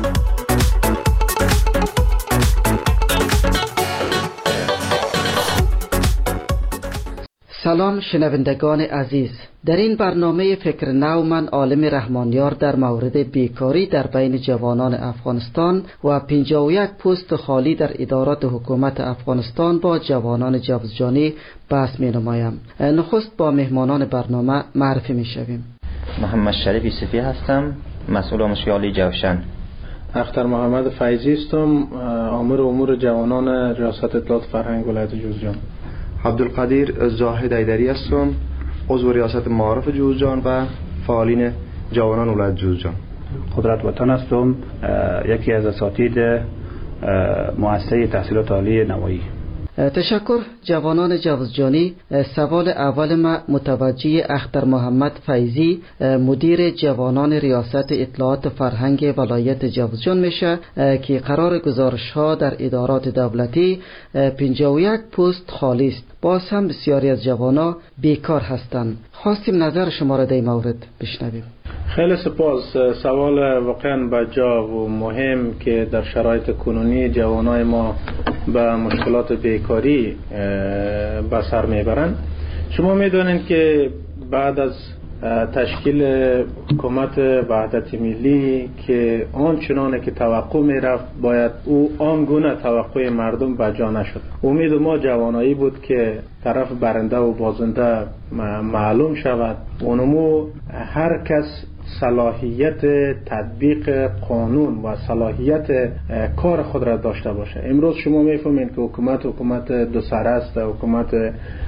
سلام شنوندگان عزیز، در این برنامه فکر نو من عالم رحمانیار در مورد بیکاری در بین جوانان افغانستان و 51 پست خالی در ادارات حکومت افغانستان با جوانان جوزجانی بحث می نمایم. نخست با مهمانان برنامه معرفی می شویم. محمد شریف یوسفی هستم، مسئول مشکل جوشن. اختر محمد فیضی هستم، آمر امور جوانان ریاست اطلاعات فرهنگ ولایت جوزجان. عبدالقدیر زاهد ایدری هستم، عضو ریاست معارف جوزجان و فعالین جوانان ولایت جوزجان. قدرت وطن هستم، یکی از اساتید مؤسسه تحصیلات عالی نوایی. تشکر جوانان جوزجانی. سوال اول ما متوجه اختر محمد فیضی مدیر جوانان ریاست اطلاعات فرهنگ ولایت جوزجان میشه که قرار گزارش ها در ادارات دولتی 51 پست خالی است. باز هم بسیاری از جوانا بیکار هستند. خواستیم نظر شما را در این مورد بشنویم. خیلی سپاس. سوال واقعا بجا و مهم که در شرایط کنونی جوانای ما به مشکلات بیکاری به سر میبرند. شما میدونید که بعد از تشکیل حکومت وحدت ملی که آنچنانه که توقع میرفت باید او آنگونه توقع مردم بجا نشد. امید ما جوانایی بود که طرف برنده و بازنده معلوم شود. اونمو هر کس صلاحیت تطبیق قانون و صلاحیت کار خود را داشته باشه. امروز شما میفهمید که حکومت دو سر است، حکومت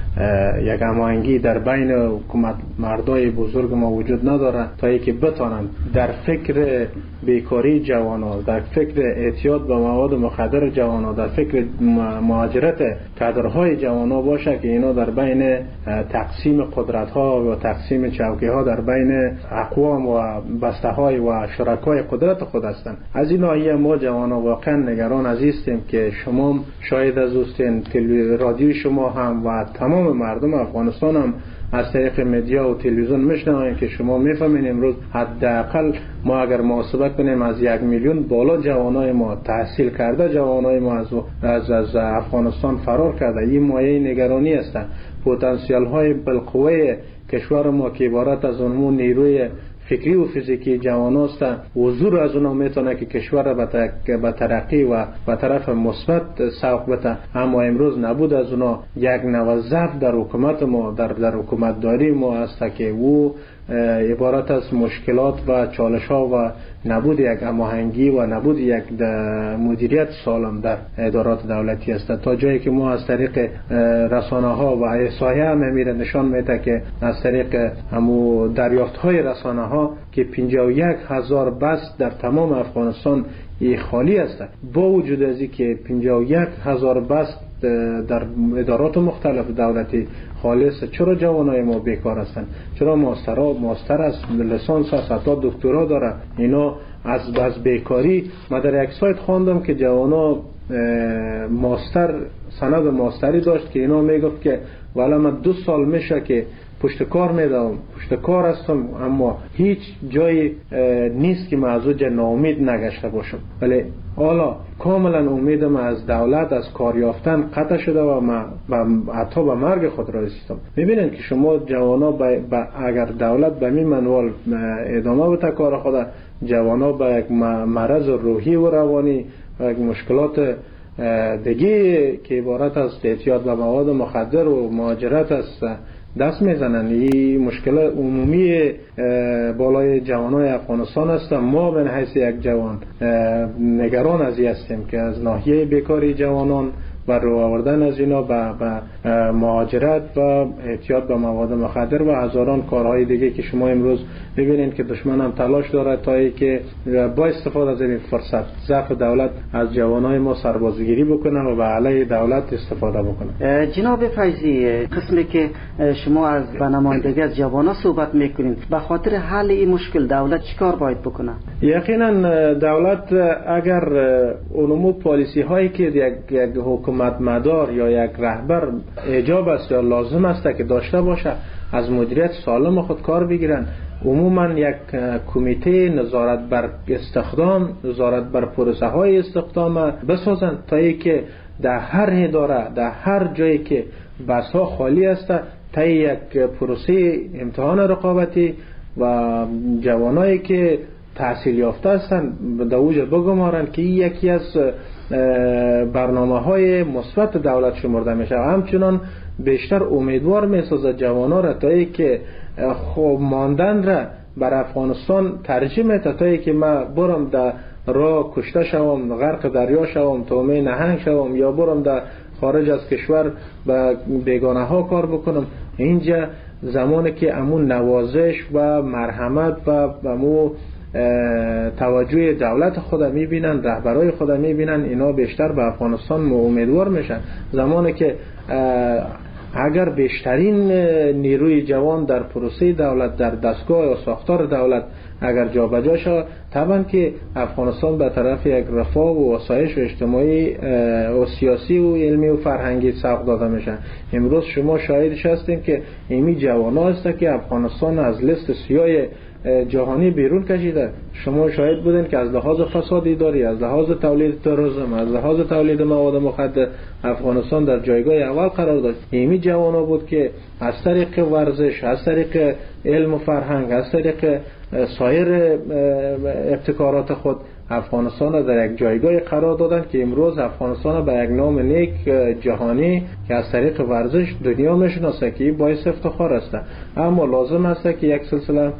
یک هماهنگی در بین حکومت مردای بزرگ ما وجود نداره تا اینکه بتانند در فکر بیکاری جوانان، در فکر اعتیاد به مواد مخدر جوانان، در فکر مهاجرت کادرهای جوانان باشه که اینا در بین تقسیم قدرت ها و تقسیم چوکی ها در بین اقوام و بسته های و شرکای قدرت خود هستند. از این ناحیه ما جوانان واقعا نگران هستیم که شما شاید از اوستین رادیو شما هم و تمام مردم افغانستان هم از طریق مدیا و تلویزیون میشنویم که شما میفهمین امروز حداقل ما اگر محاسبه کنیم از 1 میلیون بالا جوانای ما تحصیل کرده، جوانای ما از افغانستان فرار کرده. این مایه نگرانی است. پتانسیل های بالقوه کشور ما که عبارت از اون نیروی فکری و فیزیکی جوان است، حضور از اونها میتونه که کشور را به ترقی و به طرف مثبت سوق بده. اما امروز نبود از اونها یک نوع ضعف در حکومت ما، در حکومت داری ما است که او عبارت از مشکلات و چالش ها و نبود یک هماهنگی و نبود یک مدیریت سالم در ادارات دولتی است. تا جایی که ما از طریق رسانه ها و احصایه هم میره نشان میده که از طریق همو دریافت های رسانه ها که 51,000 بس در تمام افغانستان خالی است. با وجود از اینکه 51,000 بس در ادارات مختلف دولتی خالی است، چرا جوانای ما بیکار هستند؟ چرا ماستر است، لیسانس است، حتی دکترا داره؟ اینا از بیکاری ما در یک سایت خواندم که جوانا سند ماستری داشت که اینا میگفت که والا من 2 سال میشه که پشت کار میدم، پشت کار هستم، اما هیچ جایی نیست که من از اوجه ناامید نگشته باشم. ولی حالا کاملا امیدم از دولت از کار یافتن قطع شده و من حتی به مرگ خود رسیدم. میبینید که شما جوانا اگر دولت به این منوال ادامه بده کار خود، جوانا به یک مرض روحی و روانی و یک مشکلات دیگه که عبارت از اعتیاد به مواد مخدر و مهاجرت است دست میزنن. این مشکل عمومی بالای جوانای افغانستان است. ما به حیث یک جوان نگران از این هستیم که از ناحیه بیکاری جوانان و رو آوردن از اینا به مهاجرت و اعتیاد به مواد مخدر و هزاران کارهای دیگه که شما امروز ببینید که دشمن هم تلاش داره تا اینکه با استفاده از این فرصت ضعف دولت از جوانای ما سربازگیری بکنه و به علیه دولت استفاده بکنه. جناب فیضی، قسمی که شما از نمایندگی از جوانا صحبت میکنید، به خاطر حل این مشکل دولت چیکار باید بکنه؟ یقینا دولت اگر اونمو پالیسی هایی که یک حکومت مدار یا یک رهبر ایجاب است یا لازم است که داشته باشه از مدیریت سالم خود کار بگیرن، عموما یک کمیته نظارت بر استخدام، نظارت بر پروسه های استخدام بسازن تا اینکه در هر اداره، در هر جایی که بس ها خالی است تا یک پروسه امتحان رقابتی و جوانایی که تحصیل یافته هستند به اوج بگمارن که یکی از برنامه های مثبت دولت شمرده میشه. همچنان بیشتر امیدوار میسازه جوانا را تا اینکه خوب ماندن را بر افغانستان ترجیح میده تا اینکه من برم در راه کشته شوم، غرق دریا شوم، تومه نهنگ شوم یا برم در خارج از کشور به بیگانه ها کار بکنم. اینجا زمانی که امون نوازش و مرحمت و امون توجه دولت خود میبینن، رهبرای خود میبینن، اینا بیشتر به افغانستان امیدوار میشن. زمانی که اگر بیشترین نیروی جوان در پروسه دولت، در دستگاه یا ساختار دولت اگر جابجا شود، طبعا که افغانستان به طرف یک رفاه و آسایش و اجتماعی و سیاسی و علمی و فرهنگی سوق داده میشن. امروز شما شاهدش هستین که ایمی جوانا هست که افغانستان از لیست سیاه جهانی بیرون کشیده. شما شاهد بودین که از لحاظ فساد اداری، از لحاظ تولید تروریسم، از لحاظ تولید مواد مخدر افغانستان در جایگاه اول قرار داشت. ایمی جوانا بود که از طریق ورزش، از طریق علم و فرهنگ، از طریق سایر ابتکارات خود افغانستان را در یک جایگاه قرار دادن که امروز افغانستان به یک نام نیک جهانی که از طریق ورزش دنیا میشناسه که باعث افتخار است. اما لازم است که یک سلسله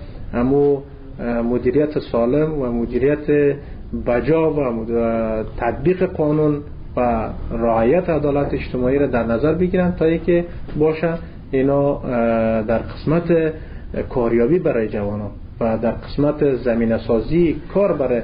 مدیریت سالم و مدیریت بجا و تطبیق قانون و رعایت عدالت اجتماعی را در نظر بگیرن تا اینکه باشه اینا در قسمت کاریابی برای جوانان و در قسمت زمینه سازی کار برای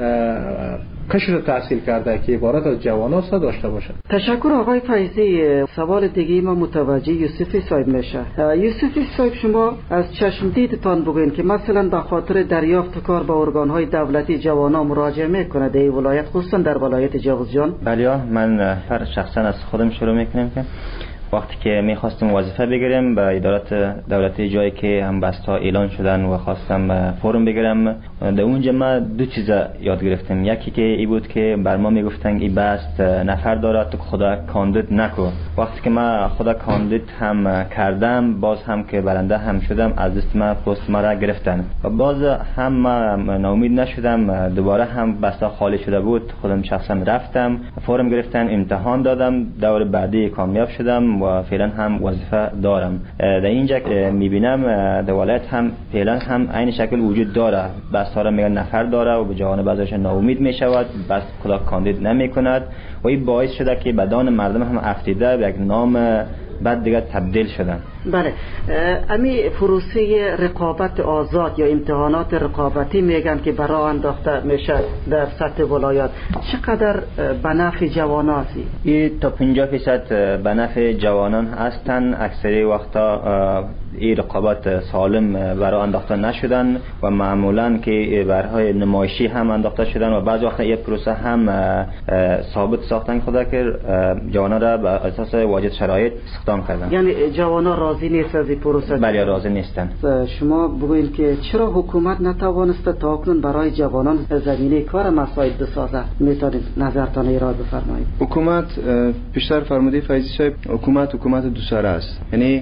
قشر تحصیل کرده که عبارت از جوانان داشته باشد. تشکر آقای فیضی. سوال دیگه ما متوجه یوسفی صاحب میشه. یوسفی صاحب شما از چشم دیدتان بگوین که مثلا به خاطر دریافت کار به ارگان‌های دولتی جوانان مراجعه میکنه در ولایت، خصوصا در ولایت جوزجان؟ بله، من شخصا از خودم شروع میکنم که وقتی که میخواستم وظیفه بگیرم به ادارات دولتی جایی که هم بستا اعلان شدن و خواستم فرم بگیرم، در اونجا ما دو چیز یاد گرفتم. یکی که ای بود که بر ما میگفتن این بست نفر داره، تو خدا کاندید نکو. وقتی که ما خدا کاندید هم کردم، باز هم که برنده هم شدم، از دست ما پست ما را گرفتن و باز هم ما ناامید نشدم. دوباره هم بستا خالی شده بود، خودم شخصا رفتم فرم گرفتن، امتحان دادم، دور بعدی کامیاب شدم و فعلا هم وظیفه دارم. در اینجا میبینم در ولایت هم فعلا هم این شکل وجود داره. بس ها میگن نفر داره و به جوان بعضیش ناامید میشود، بس خدا کاندید نمیکند و این باعث شده که بدان مردم هم افتیده به یک نام بعد دیگه تبدیل شدن. بله، امی پروسه رقابت آزاد یا امتحانات رقابتی میگن که برای انداخته میشه در سطح ولایات، چقدر به نفع جوانان است؟ این تا 50% به نفع جوانان هستن. اکثری وقتا این رقابت سالم برای انداخته نشدن و معمولا که برای نمایشی هم انداخته شدن و بعض وقتا این پروسه هم ثابت ساختن خدا که جوانان را به اساس واجد شرایط استخدام کردن. یعنی جوانان راضی نیست از این پروسه؟ بله، راضی نیستن. شما بگوین که چرا حکومت نتوانسته تاکنون برای جوانان زمینه کار مساعد بسازه؟ میتونید نظرتان ایراد بفرمایید. حکومت پیشتر فرموده فیضی صاحب، حکومت دو سره است. یعنی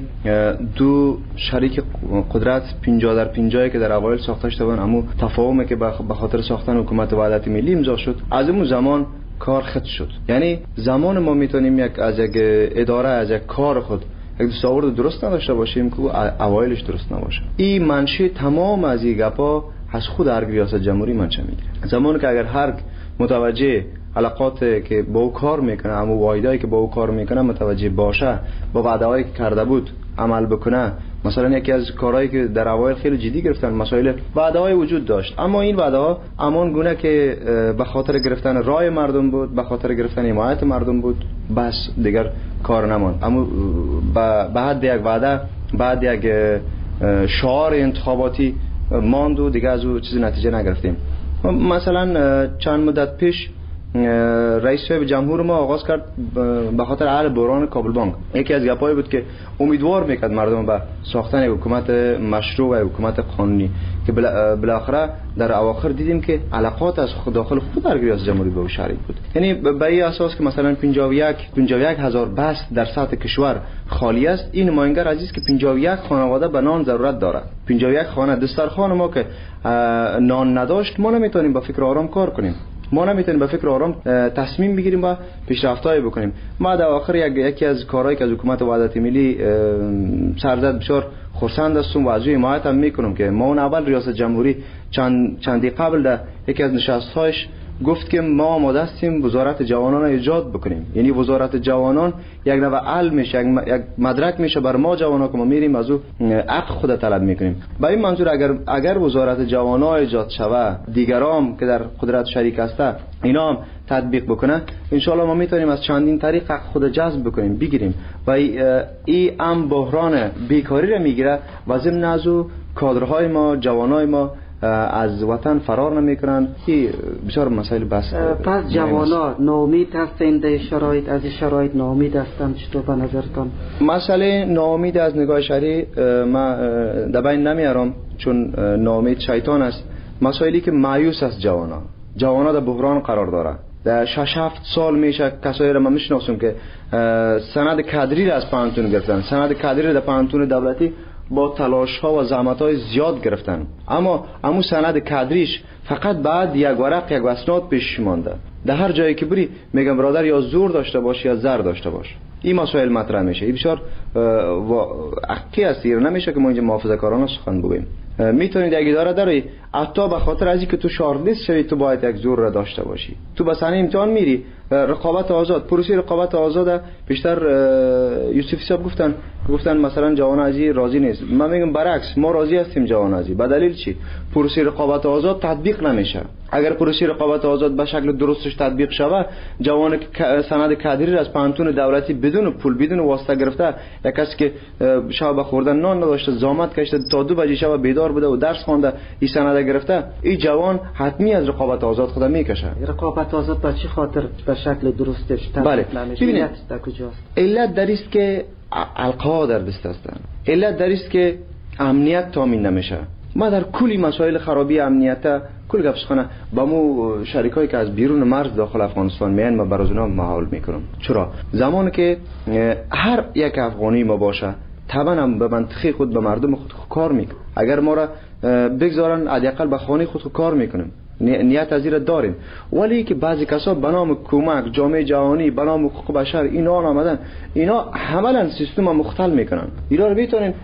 دو شریک قدرت 50-50 که در اوایل ساخته شده بودن، اما تفاهمی که به خاطر ساختن حکومت وحدت ملی امضا شد، از اون زمان کار خط شد. یعنی زمان ما میتونیم از یک اداره، از یک کار خود یک دستاورد درست نداشته باشیم که اوایلش درست نباشه. این منشأ تمام از این گپا از خود هر ریاست جمهوری منشأ میگیره. زمانی که اگر هر متوجه علاقات که با او کار میکنه، اما وعده‌ای که با او کار میکنه متوجه باشه، با وعده‌ای که کرده بود عمل بکنه. مثلا یکی از کارهایی که در اوایل خیلی جدی گرفتن، مسائل وعده‌های وجود داشت، اما این وعده‌ها همان گونه که به خاطر گرفتن رای مردم بود، به خاطر گرفتن حمایت مردم بود، بس دیگر کار نماند. اما بعد یک وعده، بعد یک شعار انتخاباتی ماند و دیگه از او چیزی نتیجه نگرفتیم. مثلا چند مدت پیش رئیس جمهور ما آغاز کرد به خاطر حل بحران کابل بانک. یکی از گپایی بود که امیدوار میکرد مردم به ساختن حکومت مشروع و حکومت قانونی، که بالاخره در اواخر دیدیم که علاقات از داخل خود در ریاست جمهوری به او شریک بود. یعنی به این اساس که مثلا 51 هزار بست در سطح کشور خالی است، این نماینگر عزیز که 51 خانواده به نان ضرورت داره، 51 خانه دسترخوان ما که نان نداشت، ما نمیتونیم با فکر آرام کار کنیم، ما نمیتونیم به فکر آرام تصمیم بگیریم و پیشرفت‌های بکنیم. ما در آخر یکی از کارهایی که از حکومت وحدت ملی سرزد بسیار خرسند هستم و از او حمایت هم میکنم که ما اون اول ریاست جمهوری چندی قبل در یکی از نشست‌هایش گفت که ما آماده هستیم وزارت جوانان ایجاد بکنیم. یعنی وزارت جوانان یک نوع علم میشه، یک مدرک میشه بر ما جوانان که ما میریم از او عقل خود طلب میکنیم. با این منظور اگر وزارت جوانان ایجاد شود، دیگران که در قدرت شریک هسته اینا هم تطبیق بکنه، ان شاء الله ما میتونیم از چندین طریق حق خود جذب بکنیم، بگیریم و این هم بحران بیکاری را میگیره و ضمن از او کادرهای ما، جوانای ما از وطن فرار نمیکنن. این بسیار مسائل بس. پس جوانا ناامید هستند در شرایط، از شرایط ناامید هستند. چطور به نظرتان؟ مسئله ناامید از نگاه شرعی ما در بین نمیارم، چون ناامید شیطان است. مسائلی که مایوس است جوانا در بحران قرار داره. در 6-7 سال میشه کسایی را من میشناسم که سند کادری را از پانتون گرفتن، سند کادری در پانتون دولتی با تلاش ها و زحمت های زیاد گرفتن، اما سند کادریش فقط بعد یک ورق، یک اسناد پیش مانده. در هر جایی که بری میگم برادر یا زور داشته باش یا زر داشته باش. این مسائل مطرح میشه. این بسیار حقی است، نمیشه که ما اینجا محافظه‌کارانه سخن بگوییم. میتونید یک اداره داری حتی به خاطر از اینکه تو شارتلیست شوی تو باید یک زور را داشته باشی. تو به صحنه امتحان میری، رقابت آزاد، پروسه رقابت آزاد بیشتر یوسفی صاحب گفتن مثلا جوان ازی راضی نیست. من میگم برعکس، ما راضی هستیم جوان ازی. به دلیل چی؟ پروسه رقابت آزاد تطبیق نمیشه. اگر پروسه رقابت آزاد به شکل درستش تطبیق شود، جوان سند کادری از پانتون دولتی بدون پول بدون واسطه گرفته، یک کسی که شب خوردن نان نداشته، زحمت کشیده تا 2 بجه شب بیدار بوده و درس خوانده، این سند گرفته، این جوان حتمی از رقابت آزاد خود میکشه. رقابت آزاد به چه خاطر به شکل درستش تطبیق نمیشه؟ ببینید در کجاست؟ علت در است که القا در دست هستند. علت در است که امنیت تامین نمیشه. ما در کلی مسائل خرابی امنیت کل گپسخانه با مو شریکایی که از بیرون مرز داخل افغانستان میان ما برای اونا محاول میکنم. چرا؟ زمانی که هر یک افغانی ما باشه طبعا هم به منطقه خود به مردم خود کار میکنه. اگر ما را بگذارن حداقل به خانه خود کار میکنیم، نیت از این داریم. ولی که بعضی کسا به نام کمک جامعه جهانی، به نام حقوق بشر اینا آمدن، اینا عملا سیستم مختل میکنن. اینا رو میتونین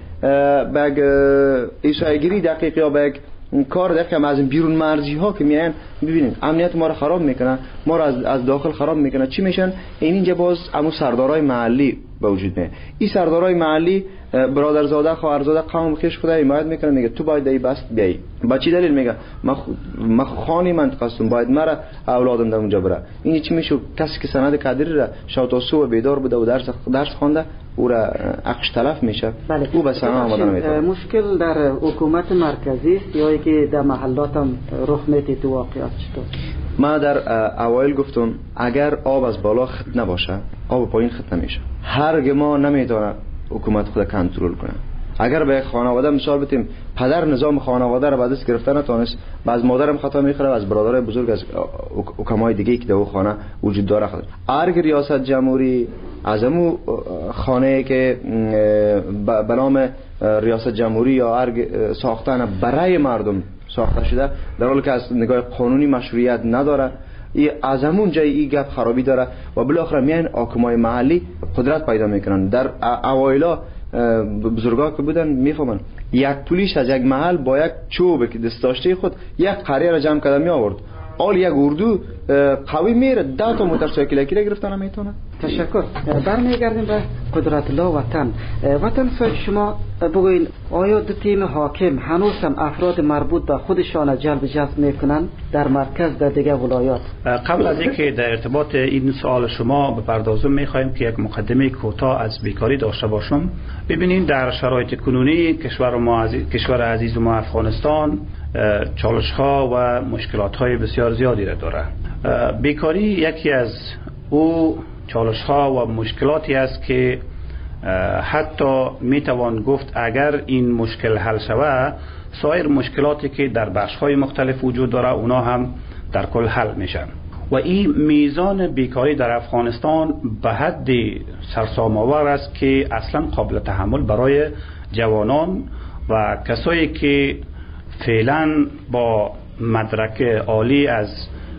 به ایسایگیری دقیق یا به کار دقیق از بیرون مرزی ها که میان ببینید امنیت ما رو خراب میکنن، ما رو از داخل خراب میکنن. چی میشن؟ اینجا باز همون سردارای محلی به وجود میاد. این سردارای محلی برادرزاده خواهرزاده قوم خیش خدا حمایت میکنه، میگه تو باید ای بست بیای. با چی دلیل میگه؟ ما خانی منطقه هستم، باید مرا اولادم در اونجا بره. این چی میشه؟ کسی که سند کادری را شب تا صبح بیدار بوده و درس خوانده او را عقش تلف میشه. بله. او به سنا آمدن میتونه. مشکل در حکومت مرکزی است یا که در محلات هم رخ میده تو واقعیت چطور؟ ما در اوایل گفتم اگر آب از بالا خط نباشه آب پایین خط نمیشه. هرگز ما نمیتونه حکومت خود کنترل کنه. اگر به خانواده مثال بتیم پدر نظام خانواده را به دست گرفته نتونست، باز مادرم خطا میخوره، از برادرای بزرگ از حکمای دیگه که در اون خانه وجود داره خود. هر ریاست جمهوری از همون خانه که به نام ریاست جمهوری یا هر ساختن برای مردم ساخته شده در حالی که از نگاه قانونی مشروعیت نداره، ای از همون جای این گپ خرابی داره و بالاخره میان حاکمای محلی قدرت پیدا میکنن. در اوایلا بزرگا که بودن میفهمن یک پلیس از یک محل با یک چوب که دست داشته خود یک قریه را جمع کرده می آورد، آل یک اردو قوی میره 10 تا موتورسایکل کی گرفتن نمیتونه. تشکر. برمیگردیم به قدرت الله وطن صاحب، شما بگوین آیا دو تیم حاکم هنوز هم افراد مربوط به خودشان جلب جذب میکنن در مرکز در دیگه ولایات؟ قبل از اینکه در ارتباط این سوال شما بپردازم میخوایم که یک مقدمه کوتاه از بیکاری داشته باشم. ببینید در شرایط کنونی کشور عزیز ما افغانستان چالش ها و مشکلات های بسیار زیادی را داره. بیکاری یکی از او چالش ها و مشکلاتی است که حتی میتوان گفت اگر این مشکل حل شود سایر مشکلاتی که در بخش های مختلف وجود داره اونا هم در کل حل میشن و این میزان بیکاری در افغانستان به حد سرسام‌آور است که اصلا قابل تحمل برای جوانان و کسایی که فعلا با مدرک عالی از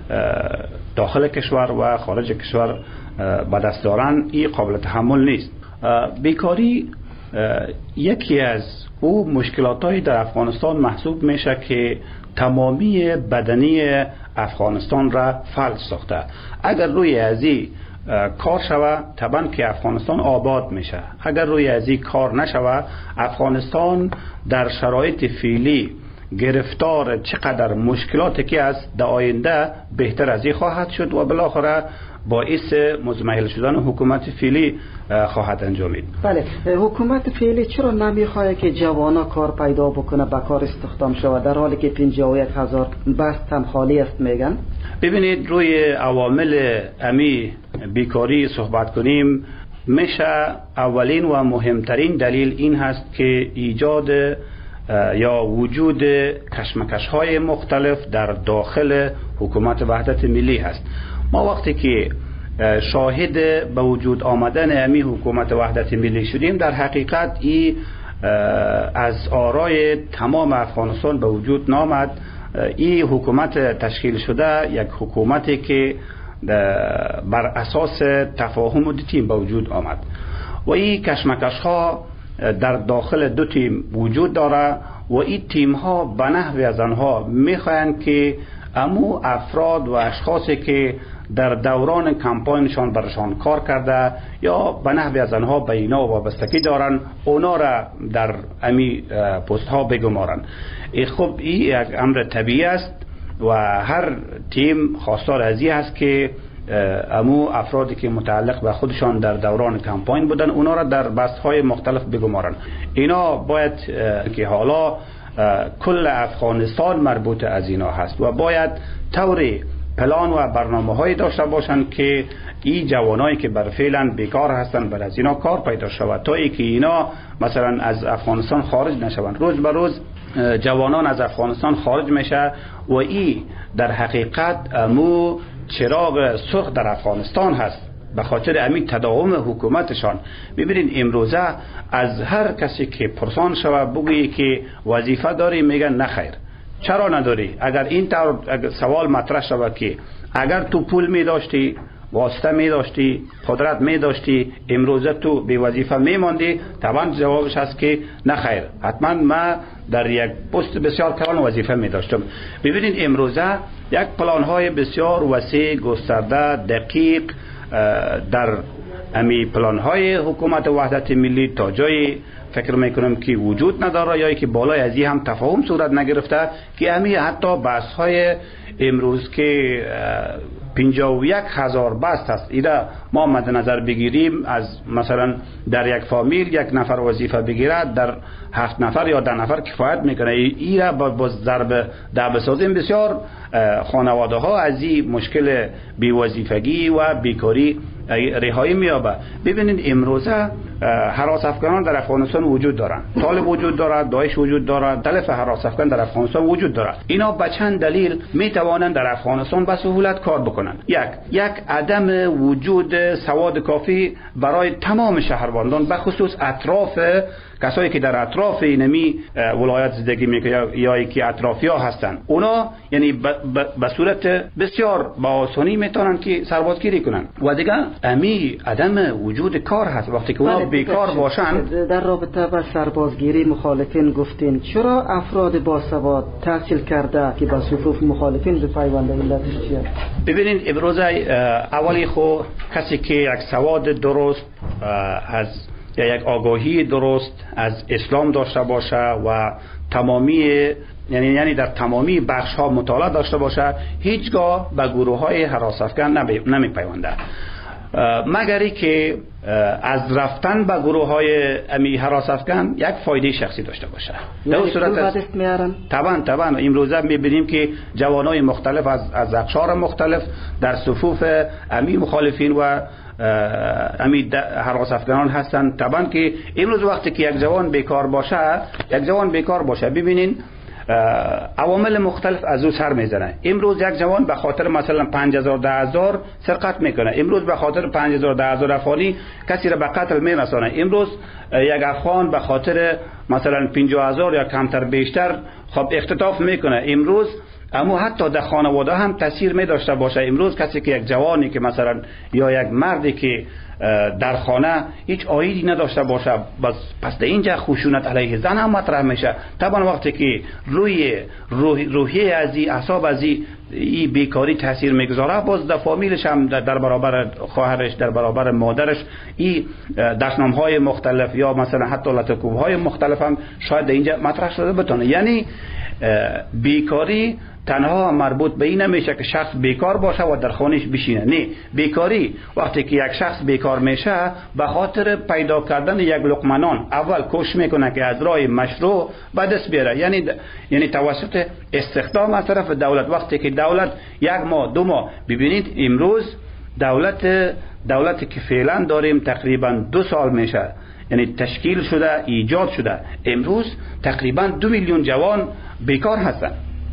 داخل کشور و خارج کشور به دست دارن این قابل تحمل نیست. بیکاری یکی از او مشکلات‌های در افغانستان محسوب میشه که تمامی بدنی افغانستان را فلج ساخته. اگر روی ازی کار شوه طبعا که افغانستان آباد میشه، اگر روی ازی کار نشوه افغانستان در شرایط فعلی گرفتار چقدر مشکلاتی که از در آینده بهتر از این خواهد شد و بالاخره باعث مزمحل شدن حکومت فعلی خواهد انجامید. بله، حکومت فعلی چرا نمیخواد که جوانا کار پیدا بکنه، به کار استخدام شود در حالی که 51,000 بست هم خالی است میگن؟ ببینید روی عوامل امی بیکاری صحبت کنیم، میشه اولین و مهمترین دلیل این هست که ایجاد یا وجود کشمکش های مختلف در داخل حکومت وحدت ملی هست. ما وقتی که شاهد به وجود آمدن امی حکومت وحدت ملی شدیم در حقیقت ای از آرای تمام افغانستان به وجود نامد. این حکومت تشکیل شده یک حکومتی که بر اساس تفاهم و تیم به وجود آمد و این کشمکش ها در داخل دو تیم وجود داره و این تیم ها به نحوی از آنها میخواهند که امو افراد و اشخاصی که در دوران کمپاینشان برشان کار کرده یا به نحوی از آنها به اینا وابستگی دارن، اونا را در امی پست ها بگمارن. خب این یک امر طبیعی است و هر تیم خواستار از این است که امو افرادی که متعلق به خودشان در دوران کمپاین بودن اونا را در بست های مختلف بگمارن. اینا باید که حالا کل افغانستان مربوط از اینا هست و باید طوری پلان و برنامه های داشته باشند که این جوانایی که بر فعلا بیکار هستند بر از اینا کار پیدا شود تا ای که اینا مثلا از افغانستان خارج نشوند. روز به روز جوانان از افغانستان خارج میشه و این در حقیقت امو چراغ سرخ در افغانستان هست به خاطر امید تداوم حکومتشان. ببینید امروزه از هر کسی که پرسان شود بگویی که وظیفه داری میگن نخیر. چرا نداری؟ اگر این طور سوال مطرح شود که اگر تو پول می داشتی، واسطه می داشتی، قدرت می داشتی، امروزه تو بی وظیفه می ماندی، طبعا جوابش هست که نخیر، حتما ما در یک پست بسیار کلان وظیفه می داشتم. ببینید امروزه یک پلان های بسیار وسیع، گسترده، دقیق در امی پلان های حکومت وحدت ملی تا جای فکر میکنم که وجود نداره یا که بالای از این هم تفاهم صورت نگرفته که امی حتی بحث های امروز که 51,000 بست هست اینا ما مد نظر بگیریم از مثلا در یک فامیل یک نفر وظیفه بگیرد در 7 نفر یا 10 نفر کفایت میکنه. اینا با ضرب ده بسازیم بسیار خانواده ها از این مشکل بی‌وظیفگی و بیکاری رهایی میابه. ببینید امروزه هراس افغانان در افغانستان وجود دارن، طالب وجود دارد، داعش وجود دارد، تلف هراس افغان در افغانستان وجود دارد. اینا به چند دلیل میتوانند در افغانستان به سهولت کار بکنند. یک عدم وجود سواد کافی برای تمام شهروندان به خصوص اطراف کسایی که در اطراف اینمی ولایت زندگی میکنن یا که اطرافیا هستن. اونا یعنی به صورت بسیار با آسانی میتونن که سربازگیری کنن و دیگه امی عدم وجود کار هست. وقتی که اونا بیکار باشن در رابطه با سربازگیری مخالفین گفتین چرا افراد باسواد تحصیل کرده که با صفوف مخالفین بپیونده؟ علتش چیه؟ ببینید امروز اولی خو کسی که یک سواد درست از یا یک آگاهی درست از اسلام داشته باشه و تمامی یعنی در تمامی بخش ها مطالعه داشته باشه هیچگاه به گروه های هراس افکن نمی پیونده، مگری که از رفتن به گروه های امی هراس افکن یک فایده شخصی داشته باشه. در صورت طبعا امروزه میبینیم که جوانای مختلف از اقشار مختلف در صفوف امی مخالفین و امی هراس افغانان هستند. طبعا که امروز وقتی که یک جوان بیکار باشه ببینین عوامل مختلف از او سر میزنه. امروز یک جوان به خاطر مثلا 5,000 10,000 سرقت میکنه، امروز به خاطر 5,000 10,000 افغانی کسی را به قتل میرسانه، امروز یک افغان به خاطر مثلا 50,000 یا کمتر بیشتر خب اختطاف میکنه. امروز اما حتی در خانواده هم تاثیر می داشته باشه. امروز کسی که یک جوانی که مثلا یا یک مردی که در خانه هیچ عایدی نداشته باشه پس در اینجا خشونت علیه زن هم مطرح میشه. طبعا وقتی که روحیه از این اعصاب از این بیکاری تاثیر میگذاره باز در فامیلش هم در برابر خواهرش در برابر مادرش این دشنام های مختلف یا مثلا حتی لطکوب های مختلف هم شاید در اینجا مطرح شده بتونه. یعنی بیکاری تنها مربوط به این نمیشه که شخص بیکار باشه و در خانهش بشینه. نه، بیکاری وقتی که یک شخص بیکار میشه به خاطر پیدا کردن یک لقمه نان اول کوشش میکنه که از راه مشروع به دست بیاره، یعنی توسط استخدام از طرف دولت. وقتی که دولت 1 ماه 2 ماه ببینید امروز دولتی که فعلا داریم تقریبا 2 سال میشه یعنی تشکیل شده ایجاد شده، امروز تقریبا 2 میلیون جوان بیکار هستند.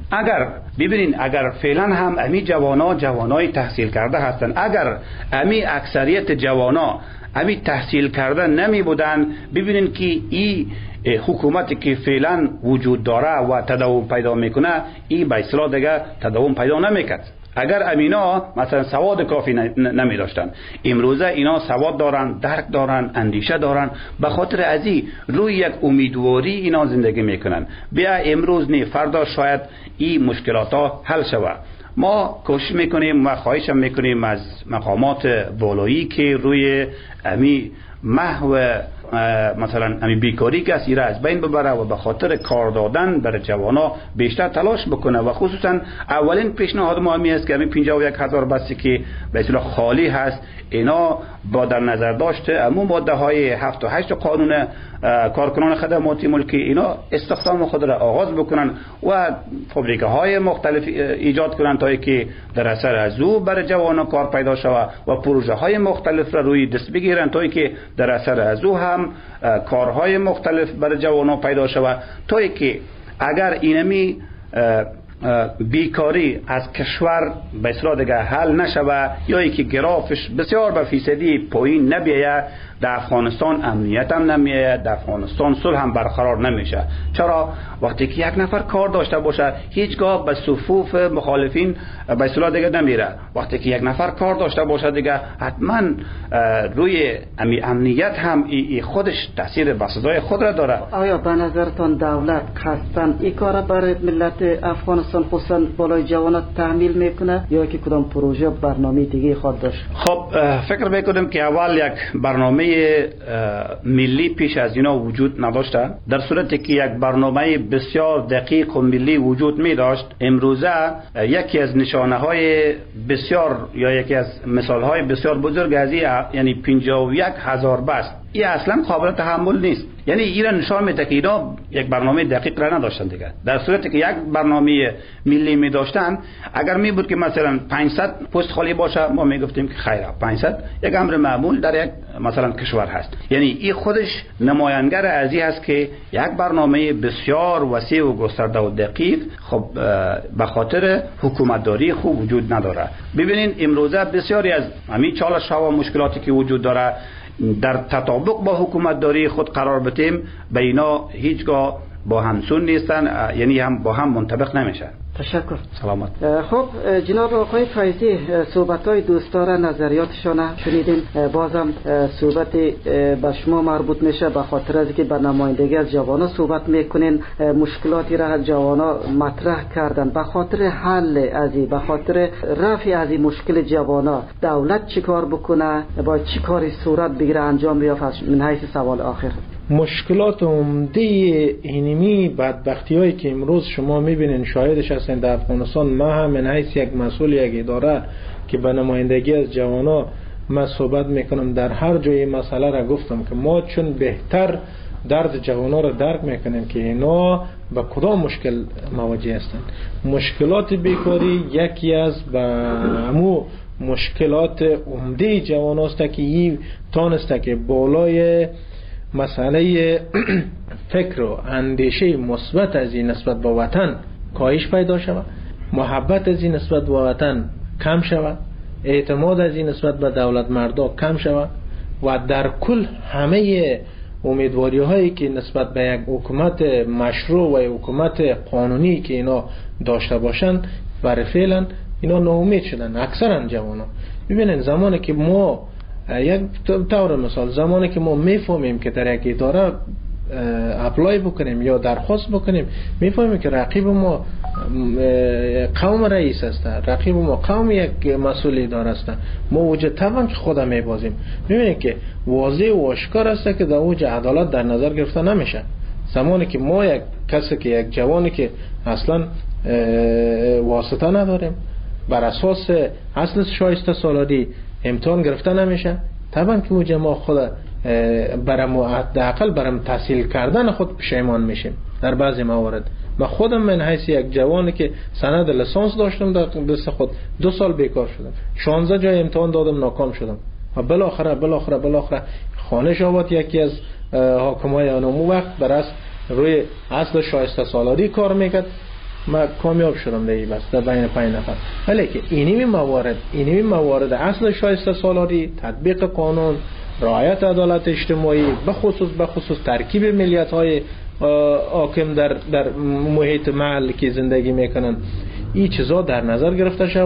اگر فعلا هم امی جوانای تحصیل کرده هستند، اگر امی اکثریت جوانا امی تحصیل کرده نمی بودن، ببینین که این حکومتی که فعلا وجود داره و تداوم پیدا میکنه این به اصطلاح دیگه تداوم پیدا نمیکرد. اگر امینا مثلا سواد کافی نمی داشتن، امروزه اینا سواد دارن، درک دارن، اندیشه دارن، به خاطر ازی روی یک امیدواری اینا زندگی میکنن. بیا امروز نه فردا شاید این مشکلات ها حل شود. ما کوشش میکنیم و خواهش میکنیم از مقامات والایی که روی امی محو مثلا امی بیکاری که است از بین ببره و به خاطر کار دادن برای جوانا بیشتر تلاش بکنه و خصوصا اولین پیشنهاد ما همی است که امی 51,000 بسته که به اصطلاح خالی هست اینا با در نظر داشته امو ماده های 7 و 8 قانون کارکنان خدماتی ملکی اینا استخدام خود را آغاز بکنن و فابریکه های مختلف ایجاد کنن تا که در اثر از او برای جوانا کار پیدا شود و پروژه های مختلف را روی دست بگیرن تا که در اثر از او هم کارهای مختلف برای جوانا پیدا شود تا که اگر اینمی بیکاری از کشور به اصطلاح دیگه حل نشوه یا اینکه گرافش بسیار به فیصدی پایین نبیه، در افغانستان امنیت هم نمیه، در افغانستان صلح هم برقرار نمیشه. چرا؟ وقتی که یک نفر کار داشته باشه هیچگاه به صفوف مخالفین به اصطلاح دیگه نمیره. وقتی که یک نفر کار داشته باشه دیگه حتما روی امنیت هم خودش تاثیر بسزای خود را داره. آیا به نظرتان دولت قصداً این کار برای ملت افغانستان خصوصا بالای جوانات تحمیل میکنه یا که کدام پروژه برنامه دیگه خود داشت؟ خب فکر میکنم که اول یک برنامه ملی پیش از اینا وجود نداشته. در صورتی که یک برنامه بسیار دقیق و ملی وجود می داشت امروزه یکی از نشانه های بسیار یا یکی از مثال های بسیار بزرگ از یعنی 51,000 بست این اصلا قابل تحمل نیست. یعنی ایران نشان میده که اینا یک برنامه دقیق را نداشتن دیگه. در صورتی که یک برنامه ملی می داشتن اگر می بود که مثلا 500 پست خالی باشه ما می گفتیم که خیره 500 یک امر معمول در یک مثلا کشور هست. یعنی این خودش نماینگر از این است که یک برنامه بسیار وسیع و گسترده و دقیق خب به خاطر حکومتداری خوب وجود نداره. ببینین امروزه بسیاری از همین چالش ها و مشکلاتی که وجود داره در تطابق با حکومتداری خود قرار بدیم به اینا هیچگاه با همسون نیستن، یعنی هم با هم منطبق نمیشن. تشکر. سلامت. خب جناب آقای فیضی صحبت‌های دوستان نظریاتشان شنیدین. بازم صحبت به شما مربوط میشه به خاطر از اینکه به نمایندگی از جوانا صحبت میکنین. مشکلاتی را جوانا مطرح کردن به خاطر حل ازی به خاطر رفع از این مشکل جوانا دولت چیکار بکنه با چی کاری صورت بگیره انجام بیافت من حیث سوال آخر؟ مشکلات عمده اینمی بدبختی هایی که امروز شما میبینین شاهدش هستین در افغانستان، ما هم من حیث یک مسئول یک اداره که به نمایندگی از جوانا من صحبت میکنم در هر جای مسئله را گفتم که ما چون بهتر درد جوانا را درک میکنیم که اینا با کدام مشکل مواجه هستند. مشکلات بیکاری یکی از همو مشکلات عمده جوانا است که این تانسته که بالای مسئله فکر و اندیشه مثبت از این نسبت به وطن کاهش پیدا شود، محبت از این نسبت به وطن کم شود، اعتماد از این نسبت به دولت مردا کم شود و در کل همه امیدواری هایی که نسبت به یک حکومت مشروع و حکومت قانونی که اینا داشته باشند برای فعلا اینا ناامید شدن. اکثرا جوانا ببینن زمانی که ما یک طور مثال زمانی که ما میفهمیم که در یک اداره اپلای بکنیم یا درخواست بکنیم میفهمیم که رقیب ما قوم رئیس است، رقیب ما قوم یک مسئول اداره است، ما وجه طبعا که خودم میبازیم. میبینیم که واضح و آشکار است که در اوج عدالت در نظر گرفته نمیشه. زمانی که ما یک کسی که یک جوانی که اصلا واسطه نداریم بر اساس اصل شایسته سالاری امتحان گرفته نمیشه، طبعا که اوج ما خود برام حداقل برام تحصیل کردن خود پشیمان میشیم. در بعضی موارد من خودم من حیث یک جوانی که سند لیسانس داشتم در دست خود 2 سال بیکار شدم، 16 جای امتحان دادم ناکام شدم و بالاخره خانه شاوات یکی از حاکمای آنمو وقت بر روی اصل شایسته سالاری کار میکرد، ما کامیاب شدم دیگه بس در بین 5 نفر. ولی که اینمی موارد اصل شایسته سالاری، تطبیق قانون، رعایت عدالت اجتماعی، بخصوص ترکیب ملیت های حاکم در محیط محل که زندگی میکنن، این چیزا در نظر گرفته شود.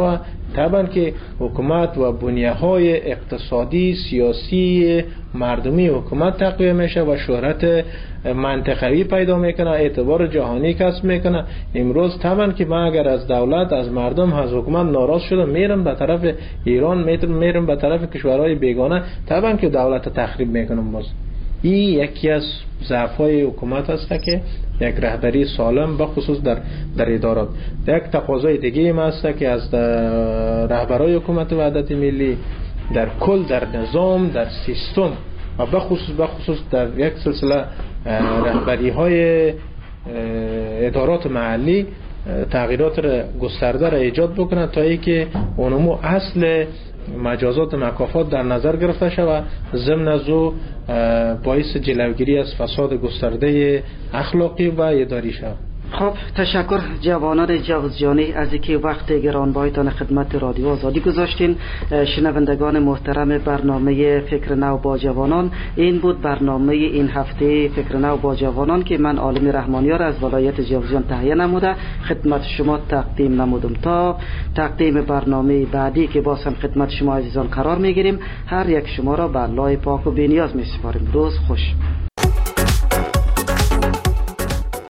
طبعا که حکومت و بنیه‌های اقتصادی سیاسی مردمی حکومت تقویه میشه و شهرت منطقوی پیدا میکنه، اعتبار جهانی کسب میکنه. امروز طبعا که من اگر از دولت، از مردم، از حکومت ناراض شدم میرم به طرف ایران، میرم به طرف کشورهای بیگانه، طبعا که دولت تخریب میکنم. باز این یکی از ضعف‌های حکومت است که یک رهبری سالم بخصوص در ادارات. یک تقاضای دیگه این است که از رهبرای حکومت وحدت ملی در کل، در نظام، در سیستم و بخصوص در یک سلسله رهبری‌های ادارات محلی تغییرات گسترده را ایجاد بکنند تا اینکه اونمو اصل مجازات مکافات در نظر گرفته شود، ضمن از او باعث جلوگیری از فساد گسترده اخلاقی و اداری شود. خب تشکر جوانان جوزجانی از اینکه وقت گرانبهایتان خدمت رادیو آزادی گذاشتین. شنوندگان محترم برنامه فکر نو با جوانان، این بود برنامه این هفته فکر نو با جوانان که من عالم رحمانیار از ولایت جوزجان تهیه نموده خدمت شما تقدیم نمودم. تا تقدیم برنامه بعدی که باز هم خدمت شما عزیزان قرار میگیریم، هر یک شما را به الله پاک و بی‌نیاز میسپاریم. روز خوش.